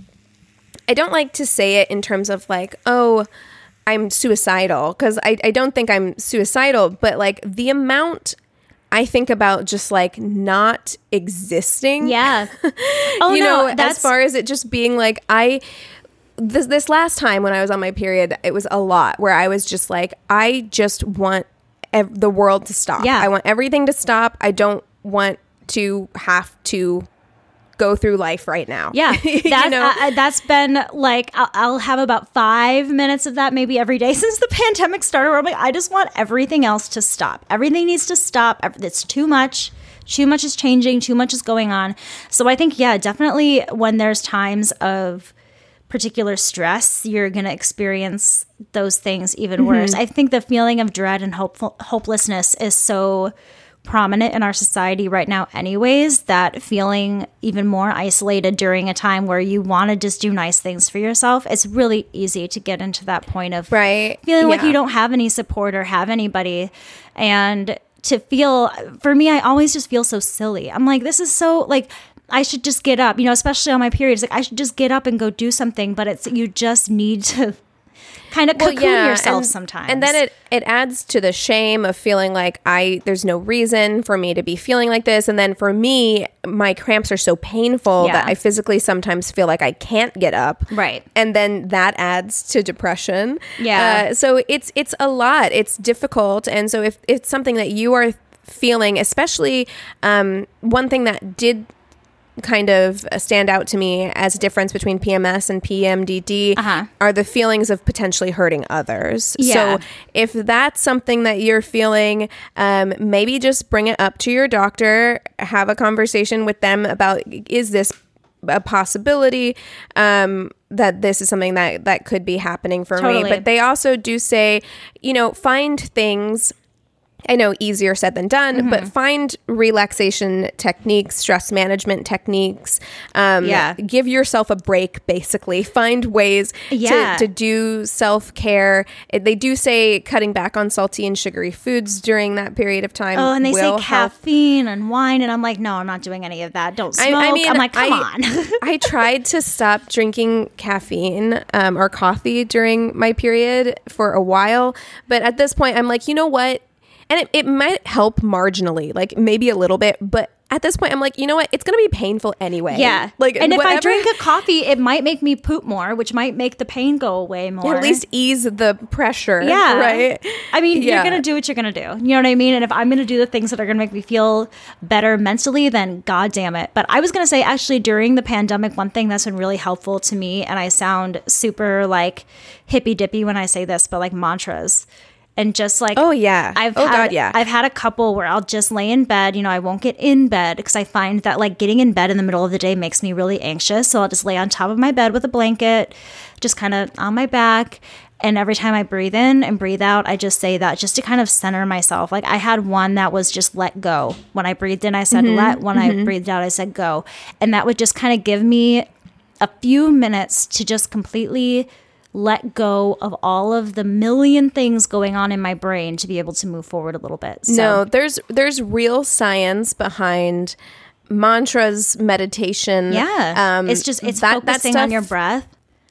I don't like to say it in terms of like, oh, I'm suicidal, because I, I don't think I'm suicidal, but like the amount I think about just like not existing. Yeah. Oh, you no, know, that's as far as it just being like, I, this, this last time when I was on my period, it was a lot where I was just like, I just want ev- the world to stop. Yeah. I want everything to stop. I don't want to have to go through life right now. Yeah, You that, know? uh, that's been like, I'll, I'll have about five minutes of that maybe every day since the pandemic started where I'm like, I just want everything else to stop. Everything needs to stop. Ev- It's too much. Too much is changing. Too much is going on. So I think, yeah, definitely when there's times of particular stress, you're going to experience those things even worse. I think the feeling of dread and hopeful, hopelessness is so prominent in our society right now anyways, that feeling even more isolated during a time where you want to just do nice things for yourself, it's really easy to get into that point of Right. feeling like Yeah. you don't have any support or have anybody. And to feel, for me, I always just feel so silly. I'm like, this is so, like, I should just get up, you know, especially on my periods. Like, I should just get up and go do something, but it's, you just need to kind of cocoon yourself and, sometimes. and then it it adds to the shame of feeling like I there's no reason for me to be feeling like this, and then for me, my cramps are so painful Yeah. that I physically sometimes feel like I can't get up. Right. And then that adds to depression. Yeah. Uh, so it's it's a lot. It's difficult, and so if it's something that you are feeling, especially um, one thing that did kind of stand out to me as a difference between P M S and P M D D Uh-huh. are the feelings of potentially hurting others. Yeah. So if that's something that you're feeling, um, maybe just bring it up to your doctor, have a conversation with them about, is this a possibility um, that this is something that, that could be happening for Totally. me. But they also do say, you know, find things, I know easier said than done, Mm-hmm. but find relaxation techniques, stress management techniques. Um, Yeah. Give yourself a break, basically. Find ways Yeah. to, to do self-care. It- They do say cutting back on salty and sugary foods during that period of time Oh, and they say will help. caffeine and wine, and I'm like, no, I'm not doing any of that. Don't smoke. I, I mean, I'm like, come I, on. I tried to stop drinking caffeine um, or coffee during my period for a while, but at this point, I'm like, you know what? And it, it might help marginally, like maybe a little bit, but at this point, I'm like, you know what? It's going to be painful anyway. Yeah. Like, and if I whatever- drink a coffee, it might make me poop more, which might make the pain go away more. at least ease the pressure. Yeah. Right. I mean, Yeah. you're going to do what you're going to do. You know what I mean? And if I'm going to do the things that are going to make me feel better mentally, then God damn it. But I was going to say, actually, during the pandemic, one thing that's been really helpful to me, and I sound super like hippy dippy when I say this, but like mantras. And just like, Oh, yeah. I've Oh, had, God, yeah. I've had a couple where I'll just lay in bed. You know, I won't get in bed because I find that like getting in bed in the middle of the day makes me really anxious. So I'll just lay on top of my bed with a blanket, just kind of on my back. And every time I breathe in and breathe out, I just say that just to kind of center myself. Like I had one that was just let go. When I breathed in, I said Mm-hmm. let. When I breathed out, I said go. And that would just kind of give me a few minutes to just completely let go of all of the million things going on in my brain to be able to move forward a little bit. So, No, there's there's real science behind mantras, meditation. yeah, Um, it's just it's that- that focusing on stuff- your breath.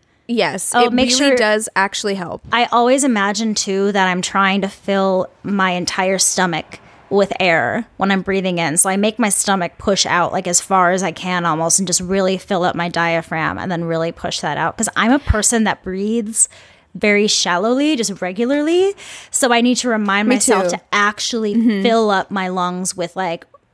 Yes, Oh, it make really sure- does actually help. I always imagine too that I'm trying to fill my entire stomach with air when I'm breathing in. So I make my stomach push out like as far as I can almost and just really fill up my diaphragm and then really push that out. Because I'm a person that breathes very shallowly, just regularly. So I need to remind Me myself too. to actually fill up my lungs with like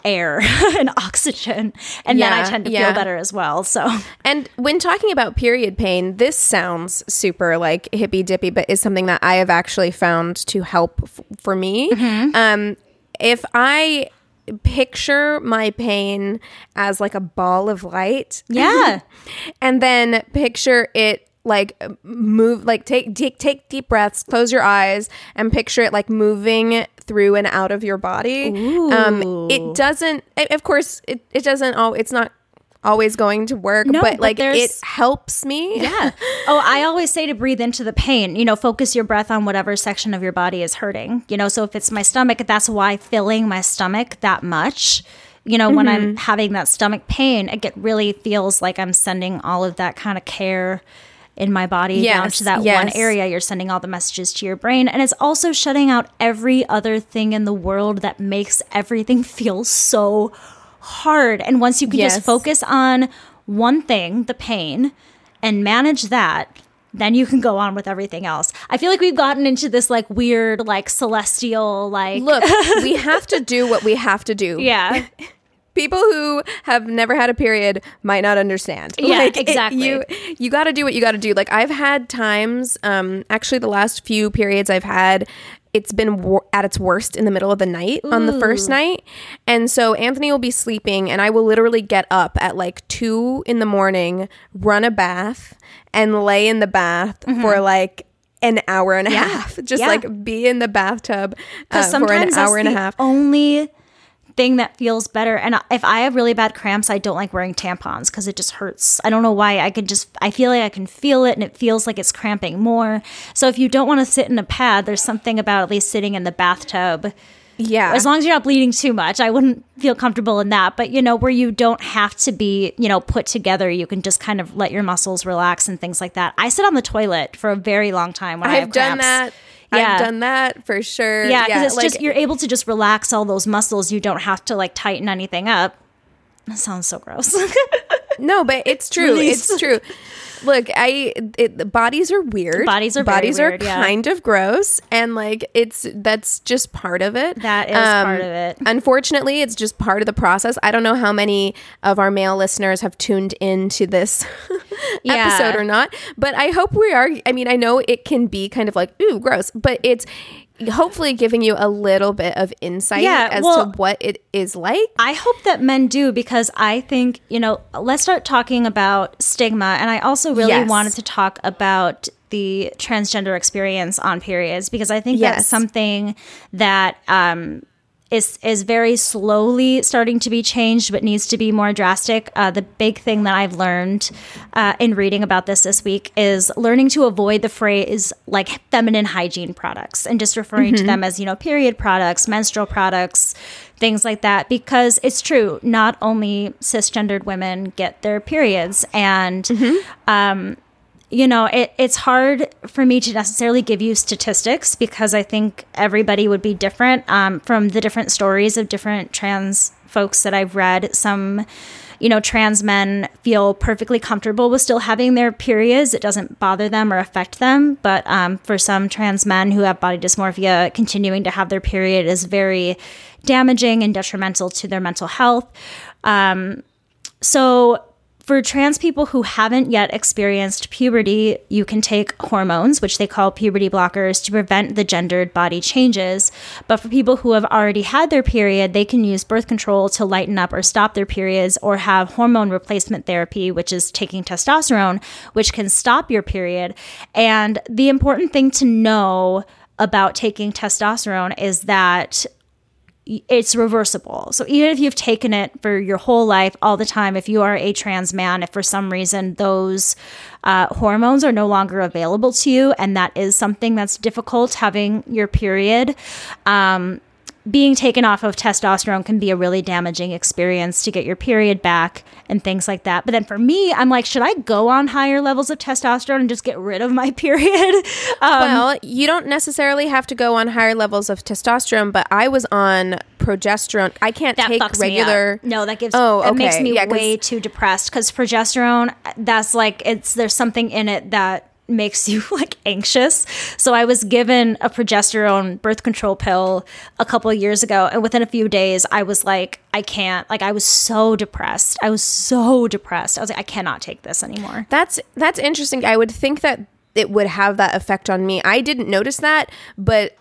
air and oxygen, and yeah, then I tend to yeah. feel better as well. So, and when talking about period pain, this sounds super like hippy dippy, but is something that I have actually found to help f- for me. Mm-hmm. Um, if I picture my pain as like a ball of light, yeah, and then picture it like move, like take, take take deep breaths, close your eyes, and picture it like moving through and out of your body. Ooh. Um, it doesn't, of course, it, it doesn't all, it's not always going to work, no, but, but like there's... it helps me. Yeah. Oh, I always say to breathe into the pain, you know, focus your breath on whatever section of your body is hurting, you know, so if it's my stomach, that's why filling my stomach that much, you know, mm-hmm. when I'm having that stomach pain, it get really feels like I'm sending all of that kind of care in my body yes, down to that yes. one area. You're sending all the messages to your brain. And it's also shutting out every other thing in the world that makes everything feel so hard. And once you can yes. just focus on one thing, the pain, and manage that, then you can go on with everything else. I feel like we've gotten into this like weird, like celestial, like... Look, we have to do what we have to do. Yeah. People who have never had a period might not understand. Yeah, like, exactly. It, you you got to do what you got to do. Like I've had times, um, actually the last few periods I've had, it's been wor- at its worst in the middle of the night Ooh. on the first night. And so Anthony will be sleeping and I will literally get up at like two in the morning, run a bath and lay in the bath mm-hmm. for like an hour and a yeah. half. Just yeah. like be in the bathtub uh, for an hour and a half. Only thing that feels better. And if I have really bad cramps, I don't like wearing tampons because it just hurts. I don't know why. I can just, I feel like I can feel it and it feels like it's cramping more. So if you don't want to sit in a pad, there's something about at least sitting in the bathtub. Yeah. As long as you're not bleeding too much, I wouldn't feel comfortable in that. But, you know, where you don't have to be, you know, put together, you can just kind of let your muscles relax and things like that. I sit on the toilet for a very long time when I have I've done cramps. that. Yeah. I've done that for sure. Yeah, because yeah, it's like, just, you're able to just relax all those muscles. You don't have to like tighten anything up. That sounds so gross. No, but it's true. Release. It's true. Look, I it, bodies are weird. Bodies are bodies very are weird, yeah. kind of gross, and like it's that's just part of it. That is um, part of it. Unfortunately, it's just part of the process. I don't know how many of our male listeners have tuned into this yeah. episode or not, but I hope we are. I mean, I know it can be kind of like ooh, gross, but it's hopefully giving you a little bit of insight yeah, as well, to what it is like. I hope that men do, because I think, you know, let's start talking about stigma. And I also really yes. wanted to talk about the transgender experience on periods, because I think yes. that's something that um, is is very slowly starting to be changed, but needs to be more drastic. Uh, the big thing that I've learned uh, in reading about this this week is learning to avoid the phrase like feminine hygiene products and just referring mm-hmm. to them as, you know, period products, menstrual products, things like that, because it's true. Not only cisgendered women get their periods, and mm-hmm. um, you know, it, it's hard for me to necessarily give you statistics, because I think everybody would be different um, from the different stories of different trans folks that I've read. Some, you know, trans men feel perfectly comfortable with still having their periods. It doesn't bother them or affect them. But um, for some trans men who have body dysmorphia, continuing to have their period is very damaging and detrimental to their mental health. Um, so for trans people who haven't yet experienced puberty, you can take hormones, which they call puberty blockers, to prevent the gendered body changes. But for people who have already had their period, they can use birth control to lighten up or stop their periods, or have hormone replacement therapy, which is taking testosterone, which can stop your period. And the important thing to know about taking testosterone is that it's reversible. So even if you've taken it for your whole life, all the time, if you are a trans man, if for some reason those uh, hormones are no longer available to you, and that is something that's difficult, having your period, um, being taken off of testosterone can be a really damaging experience to get your period back and things like that. But then for me, I'm like, should I go on higher levels of testosterone and just get rid of my period? Um, well, you don't necessarily have to go on higher levels of testosterone, but I was on progesterone. I can't that take fucks regular. Me up. No, that gives. Oh, okay. It makes me yeah, way too depressed, because progesterone, that's like, it's there's something in it that makes you like anxious. So I was given a progesterone birth control pill a couple of years ago. And within a few days, I was like, I can't, like, I was so depressed. I was so depressed. I was like, I cannot take this anymore. That's, that's interesting. I would think that it would have that effect on me. I didn't notice that, but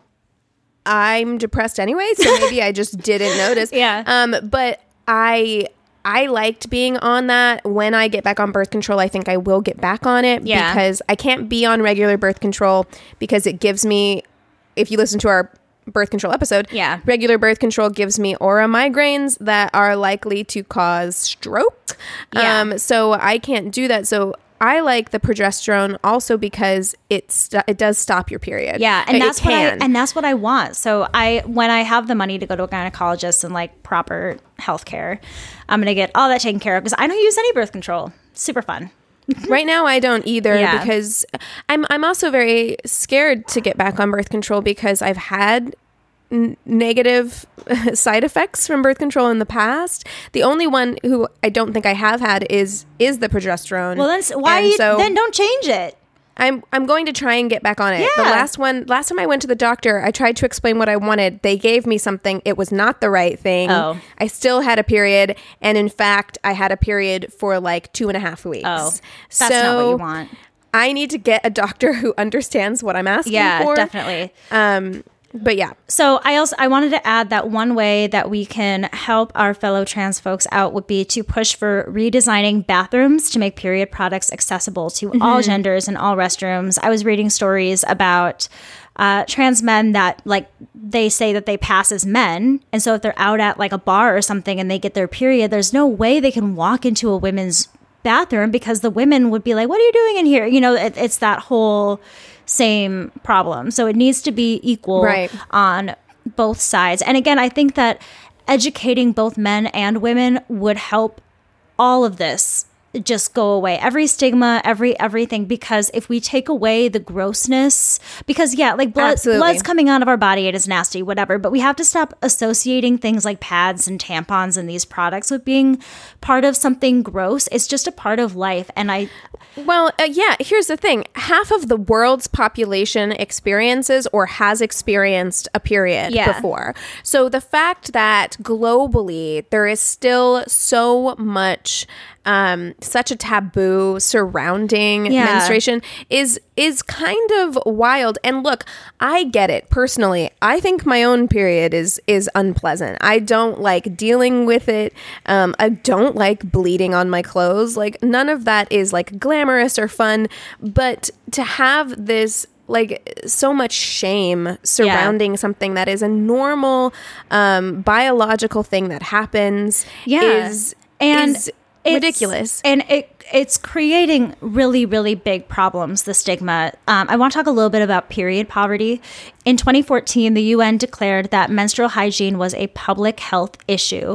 I'm depressed anyway. So maybe I just didn't notice. Yeah. Um, but I, I liked being on that. When I get back on birth control, I think I will get back on it Yeah. because I can't be on regular birth control because it gives me, if you listen to our birth control episode, Yeah. regular birth control gives me aura migraines that are likely to cause stroke. Yeah. Um, so I can't do that. So I like the progesterone also because it st- it does stop your period. Yeah, and It that's what I can. and that's what I want. So I when I have the money to go to a gynecologist and like proper health care, I'm gonna get all that taken care of because I don't use any birth control. Super fun. Right now, I don't either Yeah. because I'm I'm also very scared to get back on birth control because I've had n- negative side effects from birth control in the past. The only one who I don't think I have had is is the progesterone. Well, then s- why And you, so then don't change it? I'm I'm going to try and get back on it. The Yeah. last one, last time I went to the doctor, I tried to explain what I wanted. They gave me something. It was not the right thing. Oh. I still had a period, and in fact, I had a period for like two and a half weeks. Oh, that's not what you want. I need to get a doctor who understands what I'm asking Yeah, for. definitely. Um, but yeah, So I also I wanted to add that one way that we can help our fellow trans folks out would be to push for redesigning bathrooms to make period products accessible to Mm-hmm. all genders and all restrooms. I was reading stories about uh, trans men that like they say that they pass as men, and so if they're out at like a bar or something and they get their period, there's no way they can walk into a women's bathroom because the women would be like, "What are you doing in here?" You know, it, it's that whole same problem. So it needs to be equal Right. on both sides. And again, I think that educating both men and women would help all of this just go away. Every stigma, every everything, because if we take away the grossness, because yeah, like blood, Absolutely. blood's coming out of our body, it is nasty, whatever, but we have to stop associating things like pads and tampons and these products with being part of something gross. It's just a part of life. And I, well, uh, yeah, here's the thing. Half of the world's population experiences or has experienced a period Yeah. before. So the fact that globally there is still so much, um, such a taboo surrounding Yeah. menstruation is is kind of wild. And look, I get it personally. I think my own period is is unpleasant. I don't like dealing with it. Um, I don't like bleeding on my clothes. Like none of that is like glamorous or fun. But to have this like so much shame surrounding something that is a normal um, biological thing that happens Yeah. is And is it's- ridiculous. And it it's creating really, really big problems, the stigma. Um, I want to talk a little bit about period poverty. In twenty fourteen, the U N declared that menstrual hygiene was a public health issue.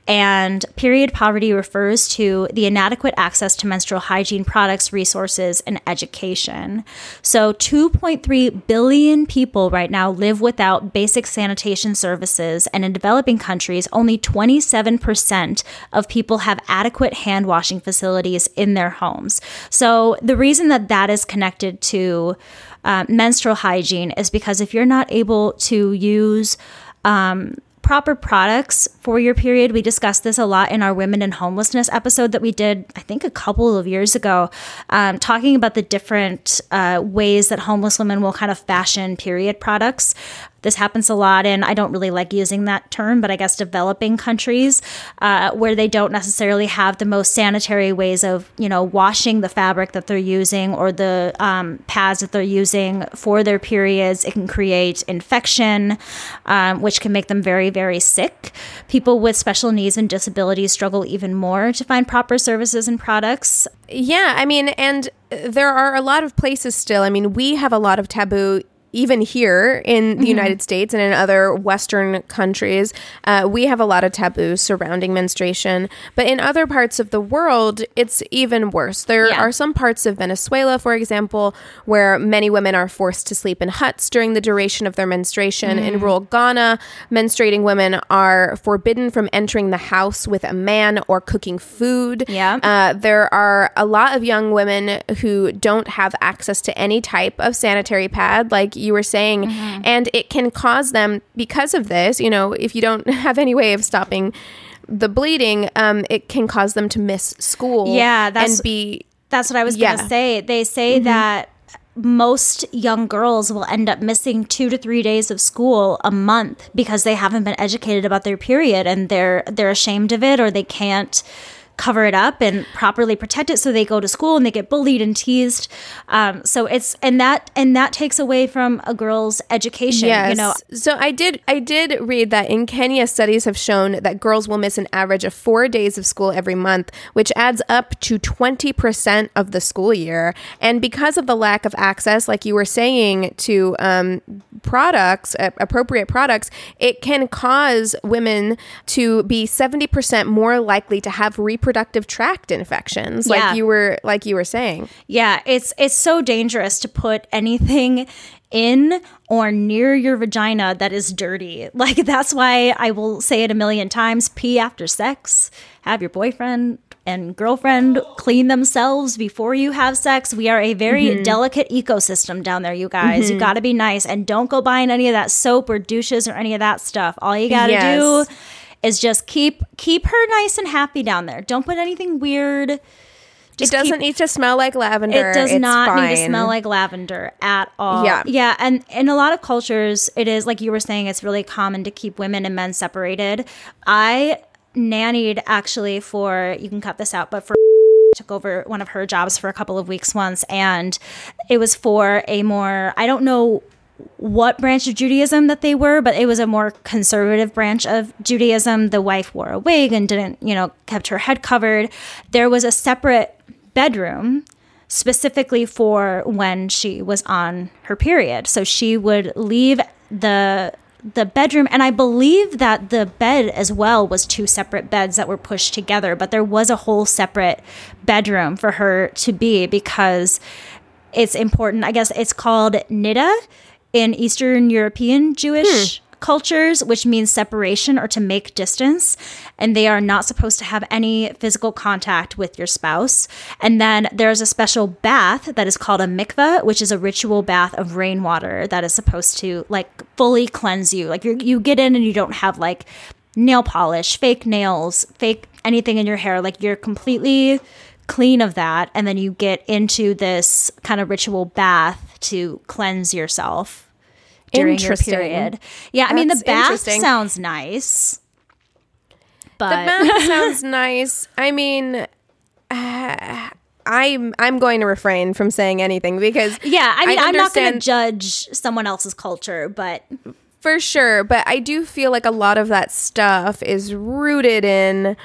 And period poverty refers to the inadequate access to menstrual hygiene products, resources, and education. So two point three billion people right now live without basic sanitation services. And in developing countries, only twenty-seven percent of people have adequate hand washing facilities in their homes. So the reason that that is connected to uh, menstrual hygiene is because if you're not able to use um, proper products for your period, we discussed this a lot in our women in homelessness episode that we did, I think, a couple of years ago, um, talking about the different uh, ways that homeless women will kind of fashion period products. This happens a lot in, I don't really like using that term, but I guess developing countries uh, where they don't necessarily have the most sanitary ways of, you know, washing the fabric that they're using or the um, pads that they're using for their periods. It can create infection, um, which can make them very, very sick. People with special needs and disabilities struggle even more to find proper services and products. Yeah, I mean, and there are a lot of places still. I mean, we have a lot of taboo even here in the mm-hmm. United States and in other Western countries, uh, we have a lot of taboos surrounding menstruation. But in other parts of the world, it's even worse. There yeah. are some parts of Venezuela, for example, where many women are forced to sleep in huts during the duration of their menstruation. Mm. In rural Ghana, menstruating women are forbidden from entering the house with a man or cooking food. Yeah. Uh, there are a lot of young women who don't have access to any type of sanitary pad, like you were saying, mm-hmm. and it can cause them, because of this, you know, if you don't have any way of stopping the bleeding, um, it can cause them to miss school. Yeah, that's, and be. That's what I was yeah. going to say. They say mm-hmm. that most young girls will end up missing two to three days of school a month because they haven't been educated about their period, and they're they're ashamed of it, or they can't cover it up and properly protect it, so they go to school and they get bullied and teased. Um, so it's and that and that takes away from a girl's education. Yes. You know. So I did I did read that in Kenya, studies have shown that girls will miss an average of four days of school every month, which adds up to twenty percent of the school year. And because of the lack of access, like you were saying, to um, products, uh, appropriate products, it can cause women to be seventy percent more likely to have reproductive reproductive tract infections, like yeah. you were like you were saying. Yeah, it's it's so dangerous to put anything in or near your vagina that is dirty. Like, that's why I will say it a million times: pee after sex. Have your boyfriend and girlfriend clean themselves before you have sex. We are a very mm-hmm. delicate ecosystem down there, you guys. Mm-hmm. You got to be nice, and don't go buying any of that soap or douches or any of that stuff. All you got to yes. do is just keep keep her nice and happy down there. Don't put anything weird. Just it doesn't keep, need to smell like lavender. It does it's not fine. need to smell like lavender at all. Yeah. Yeah. And in a lot of cultures, it is, like you were saying, it's really common to keep women and men separated. I nannied actually for, you can cut this out, but for took over one of her jobs for a couple of weeks once. And it was for a more, I don't know what branch of Judaism that they were, but it was a more conservative branch of Judaism. The wife wore a wig and didn't, you know, kept her head covered. There was a separate bedroom specifically for when she was on her period. So she would leave the the bedroom, and I believe that the bed as well was two separate beds that were pushed together, but there was a whole separate bedroom for her to be, because it's important. I guess it's called niddah in Eastern European Jewish hmm. cultures, which means separation or to make distance. And they are not supposed to have any physical contact with your spouse. And then there's a special bath that is called a mikveh, which is a ritual bath of rainwater that is supposed to like fully cleanse you. Like you you get in and you don't have like nail polish, fake nails, fake anything in your hair. Like you're completely clean of that. And then you get into this kind of ritual bath to cleanse yourself during your period. Yeah, I mean, the bath sounds nice. But the bath sounds nice. I mean, uh, I'm I'm going to refrain from saying anything because yeah, I mean, I I'm not going to judge someone else's culture, but for sure. But I do feel like a lot of that stuff is rooted in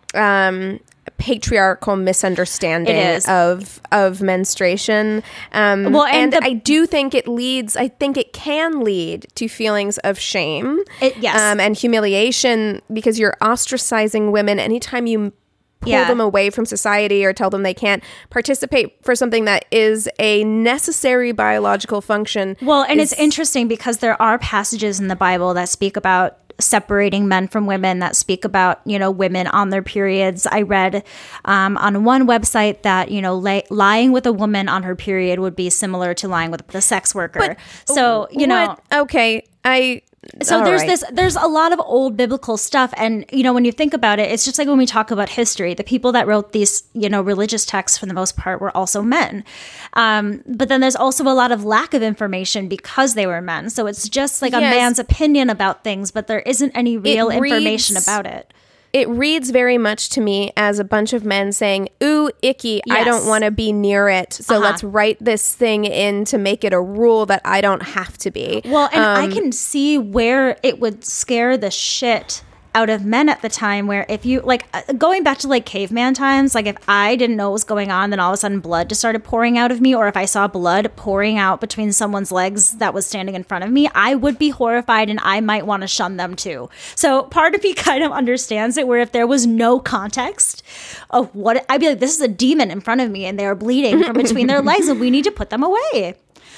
um, patriarchal misunderstanding of of menstruation. Um, well, and, and the, I do think it leads. I think it can lead to feelings of shame, it, yes, um, and humiliation, because you're ostracizing women anytime you pull yeah. them away from society or tell them they can't participate for something that is a necessary biological function. Well, and is, it's interesting because there are passages in the Bible that speak about separating men from women, that speak about, you know, women on their periods. I read um, on one website that, you know, li- lying with a woman on her period would be similar to lying with the sex worker. But so, you know. What? Okay. I. So there's right. this, there's a lot of old biblical stuff. And, you know, when you think about it, it's just like when we talk about history, the people that wrote these, you know, religious texts for the most part were also men. Um, but then there's also a lot of lack of information because they were men. So it's just like yes. a man's opinion about things, but there isn't any real it information reads, about it. It reads very much to me as a bunch of men saying, ooh, icky, yes. I don't want to be near it. So uh-huh. let's write this thing in to make it a rule that I don't have to be. Well, and um, I can see where it would scare the shit out of men at the time where if you like uh, going back to like caveman times, like if I didn't know what was going on, then all of a sudden blood just started pouring out of me, or if I saw blood pouring out between someone's legs that was standing in front of me, I would be horrified and I might want to shun them too. So part of me kind of understands it, where if there was no context of what, I'd be like, this is a demon in front of me and they are bleeding from between their legs and we need to put them away.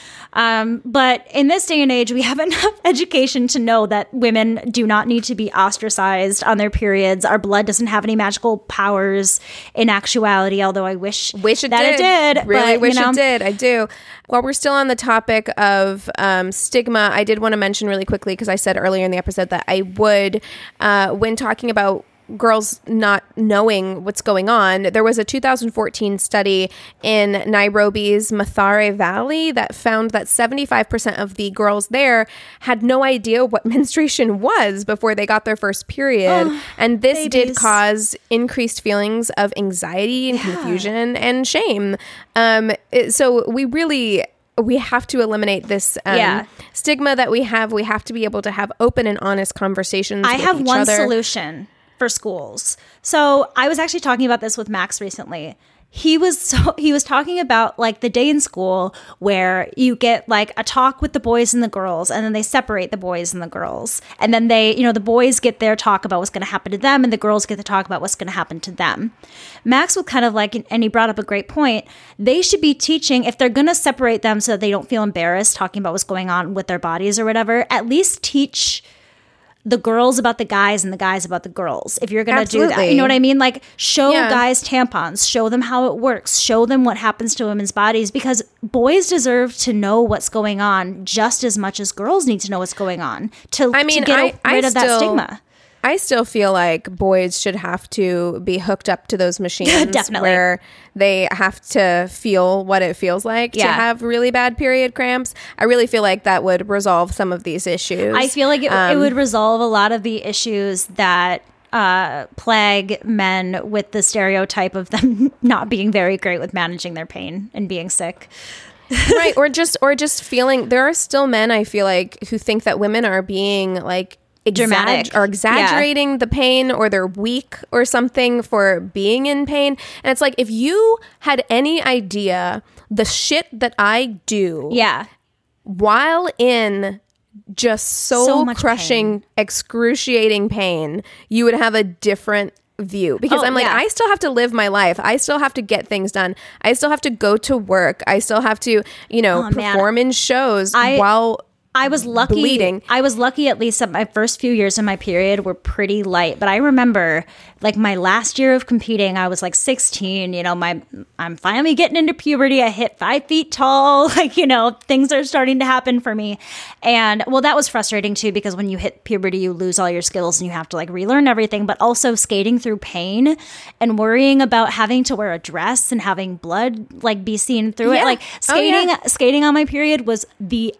Um, but in this day and age, we have enough education to know that women do not need to be ostracized on their periods. Our blood doesn't have any magical powers in actuality, although I wish, wish it that did. it did. Really but, wish you know, it did. I do. While we're still on the topic of um, stigma, I did want to mention really quickly, because I said earlier in the episode that I would, uh, when talking about girls not knowing what's going on, there was a two thousand fourteen study in Nairobi's Mathare Valley that found that seventy-five percent of the girls there had no idea what menstruation was before they got their first period. Oh, and this babies. did cause increased feelings of anxiety and yeah. confusion and shame. Um, it, so we really... we have to eliminate this um, yeah. stigma that we have. We have to be able to have open and honest conversations I with have each one other. solution for schools. So I was actually talking about this with Max recently. He was so he was talking about like the day in school where you get like a talk with the boys and the girls, and then they separate the boys and the girls, and then they, you know, the boys get their talk about what's going to happen to them, and the girls get to talk about what's going to happen to them. Max was kind of like, and he brought up a great point. They should be teaching, if they're going to separate them so that they don't feel embarrassed talking about what's going on with their bodies or whatever, at least teach the girls about the guys and the guys about the girls, if you're going to do that. You know what I mean? Like, show yeah. guys tampons, show them how it works, show them what happens to women's bodies, because boys deserve to know what's going on just as much as girls need to know what's going on to, I mean, to get I, rid I of still, that stigma. I still feel like boys should have to be hooked up to those machines Definitely. where they have to feel what it feels like yeah. to have really bad period cramps. I really feel like that would resolve some of these issues. I feel like it, um, it would resolve a lot of the issues that uh, plague men with the stereotype of them not being very great with managing their pain and being sick. Right. Or just, or just feeling, there are still men, I feel like, who think that women are being like, dramatic or exaggerating yeah. the pain, or they're weak or something for being in pain. And it's like, if you had any idea the shit that I do yeah while in just so, so much crushing, pain. excruciating pain, you would have a different view, because oh, I'm like, yeah. I still have to live my life. I still have to get things done. I still have to go to work. I still have to, you know, oh, perform man. in shows I, while I was lucky. bleeding. I was lucky at least that my first few years of my period were pretty light. But I remember like my last year of competing, I was like sixteen, you know, my, I'm finally getting into puberty. I hit five feet tall. Like, you know, things are starting to happen for me. And well, that was frustrating too, because when you hit puberty, you lose all your skills and you have to like relearn everything, but also skating through pain and worrying about having to wear a dress and having blood like be seen through yeah. it. Like skating, oh, yeah. skating on my period was the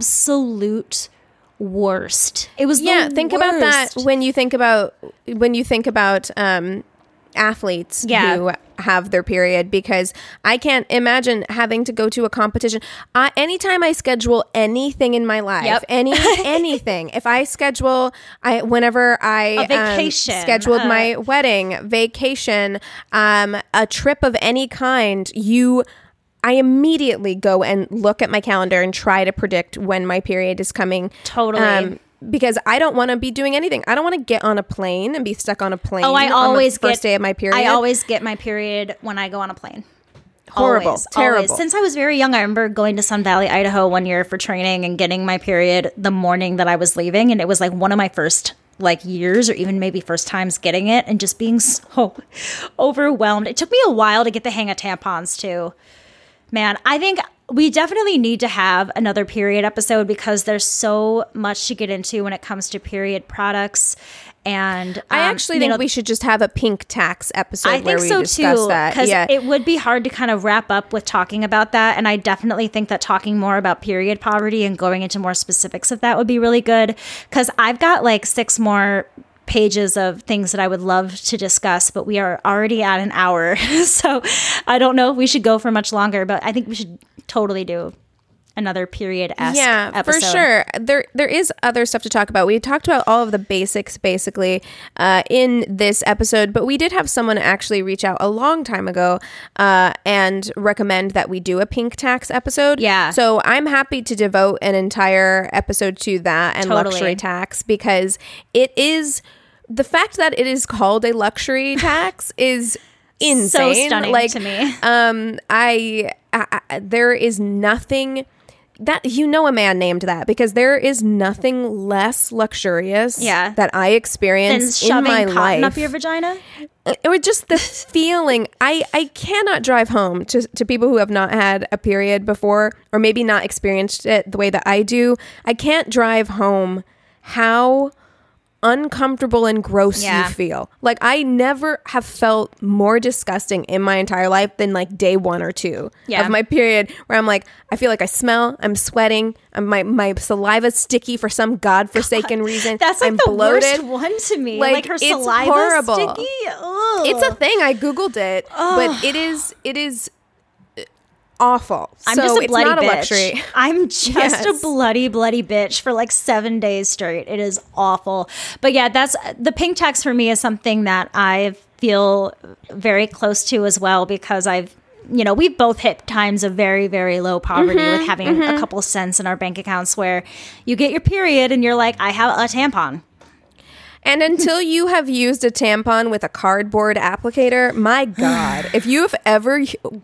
absolute worst. It was yeah the think worst. about that when you think about when you think about um athletes yeah. who have their period, because I can't imagine having to go to a competition. Uh, anytime I schedule anything in my life, yep. any anything, if I schedule, I whenever I a vacation, um, scheduled uh, my wedding, vacation, um, a trip of any kind, you. I immediately go and look at my calendar and try to predict when my period is coming. Totally. Um, because I don't want to be doing anything. I don't want to get on a plane and be stuck on a plane. Oh, I always on the first get, day of my period. I always get my period when I go on a plane. Horrible. Always, Terrible. Always. Since I was very young, I remember going to Sun Valley, Idaho one year for training and getting my period the morning that I was leaving. And it was like one of my first like years or even maybe first times getting it and just being so overwhelmed. It took me a while to get the hang of tampons too. Man, I think we definitely need to have another period episode because there's so much to get into when it comes to period products. And um, I actually think know, we should just have a pink tax episode I where think we so discuss too, that. Because yeah. it would be hard to kind of wrap up with talking about that. And I definitely think that talking more about period poverty and going into more specifics of that would be really good. Because I've got like six more pages of things that I would love to discuss, but we are already at an hour. So I don't know if we should go for much longer, but I think we should totally do another period-esque yeah, episode. for sure. There, there is other stuff to talk about. We talked about all of the basics, basically, uh, in this episode, but we did have someone actually reach out a long time ago uh, and recommend that we do a pink tax episode. Yeah. So I'm happy to devote an entire episode to that and Totally. luxury tax, because it is, the fact that it is called a luxury tax is insane. So stunning like, to me. Um, I, I, I there is nothing that, you know, a man named that, because there is nothing less luxurious Yeah. that I Then experienced in shoving my cotton life. up your vagina? It was just the feeling. I, I cannot drive home to, to people who have not had a period before, or maybe not experienced it the way that I do. I can't drive home how uncomfortable and gross Yeah. you feel. Like, I never have felt more disgusting in my entire life than like day one or two Yeah. of my period, where I'm like, I feel like I smell, I'm sweating, I'm, my my saliva's sticky for some godforsaken reason. That's like I'm the bloated. worst one to me. Like, Like, her it's saliva horrible. sticky. Ugh. It's a thing. I googled it, but it is it is awful. I'm so just a it's bloody not a bitch. luxury. I'm just Yes. a bloody, bloody bitch for like seven days straight. It is awful. But yeah, that's the pink tax for me is something that I feel very close to as well, because I've, you know, we've both hit times of very, very low poverty Mm-hmm, with having a couple cents in our bank accounts where you get your period and you're like, I have a tampon. And until you have used a tampon with a cardboard applicator, my God, if you have ever,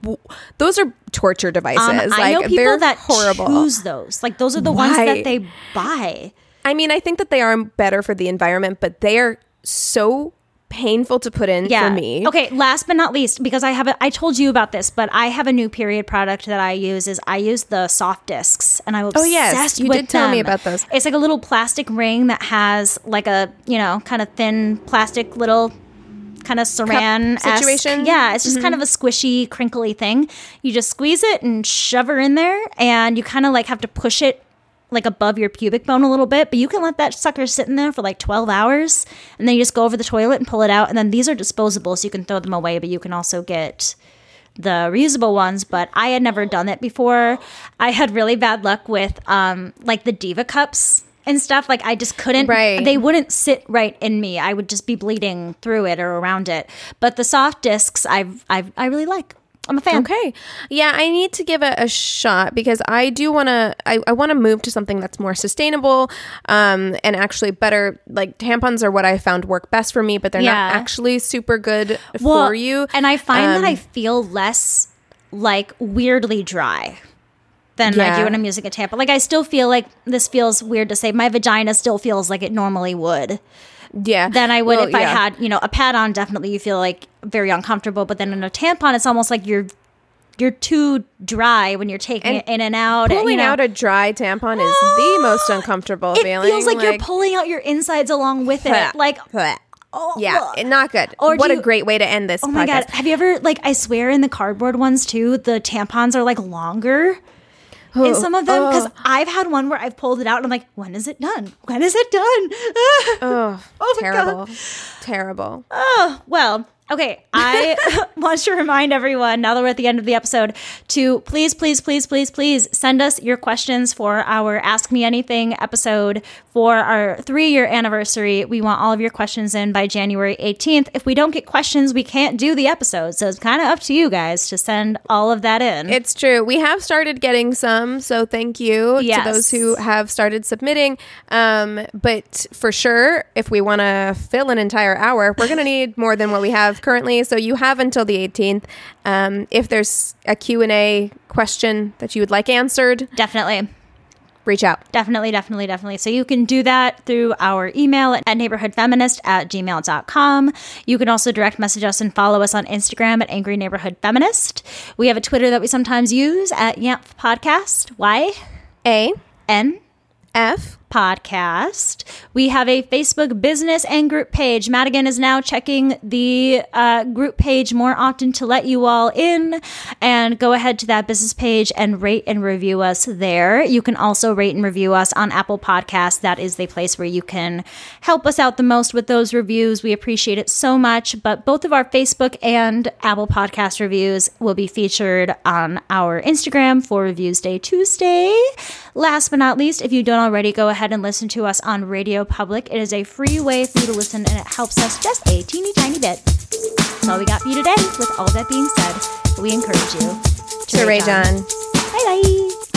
those are torture devices. Um, like, I know people they're that horrible. choose those. Like, those are the ones Why? that they buy. I mean, I think that they are better for the environment, but they are so painful to put in Yeah. for me. Okay. Last but not least, because I have a, I told you about this, but I have a new period product that I use. Is I use the soft discs, and I'm obsessed Oh, yes. You with did tell me them. about those. It's like a little plastic ring that has like a, you know, kind of thin plastic little kind of saran situation? Yeah, it's just kind of a squishy, crinkly thing. You just squeeze it and shove her in there, and you kind of like have to push it like above your pubic bone a little bit, but you can let that sucker sit in there for like twelve hours, and then you just go over the toilet and pull it out. And then these are disposable, so you can throw them away, but you can also get the reusable ones. But I had never done it before. I had really bad luck with um like the Diva cups and stuff. Like, I just couldn't, Right. they wouldn't sit right in me. I would just be bleeding through it or around it. But the soft discs, I've, I've I really like. I'm a fan. Okay. Yeah, I need to give it a shot, because I do want to, I, I want to move to something that's more sustainable um, and actually better. Like, tampons are what I found work best for me, but they're Yeah. not actually super good Well, for you. And I find Um, that I feel less like weirdly dry than I Yeah. do when I'm using a tampon. Like, I still feel like this feels weird to say. My vagina still feels like it normally would. Yeah. Than I would Well, if I yeah. had, you know, a pad on. Definitely, you feel like very uncomfortable. But then in a tampon, it's almost like you're you're too dry when you're taking And it in and out. and, Pulling you know, out a dry tampon is the most uncomfortable it feeling. feels like, you're pulling out your insides along with it. Like, oh, yeah, not good. Or what do a you- great way to end this oh podcast. my god! Have you ever like? I swear, in the cardboard ones too, the tampons are like longer. In some of them, because I've had one where I've pulled it out and I'm like, when is it done? When is it done? Oh, Oh my terrible. Terrible. Well, okay. I want to remind everyone, now that we're at the end of the episode, to please, please, please, please, please send us your questions for our Ask Me Anything episode for our three-year anniversary. We want all of your questions in by January eighteenth. If we don't get questions, we can't do the episode. So it's kind of up to you guys to send all of that in. It's true. We have started getting some, so thank you Yes. to those who have started submitting. Um, but for sure, if we want to fill an entire hour, we're going to need more than what we have currently. So you have until the eighteenth. Um, if there's a Q and A question that you would like answered, Definitely. reach out. Definitely, definitely, definitely. So you can do that through our email at neighborhoodfeminist at gmail dot com. You can also direct message us and follow us on Instagram at Angry Neighborhood Feminist. We have a Twitter that we sometimes use at Yamp Podcast. Y A N F Podcast. We have a Facebook business and group page. Madigan is now checking the uh, group page more often to let you all in, and go ahead to that business page and rate and review us there. You can also rate and review us on Apple Podcasts. That is the place where you can help us out the most with those reviews. We appreciate it so much. But both of our Facebook and Apple Podcast reviews will be featured on our Instagram for Reviews Day Tuesday. Last but not least, if you don't already, go ahead and listen to us on Radio Public. It is a free way for you to listen, and it helps us just a teeny tiny bit. That's all we got for you today. With all that being said, we encourage you to, to rage on. Bye bye.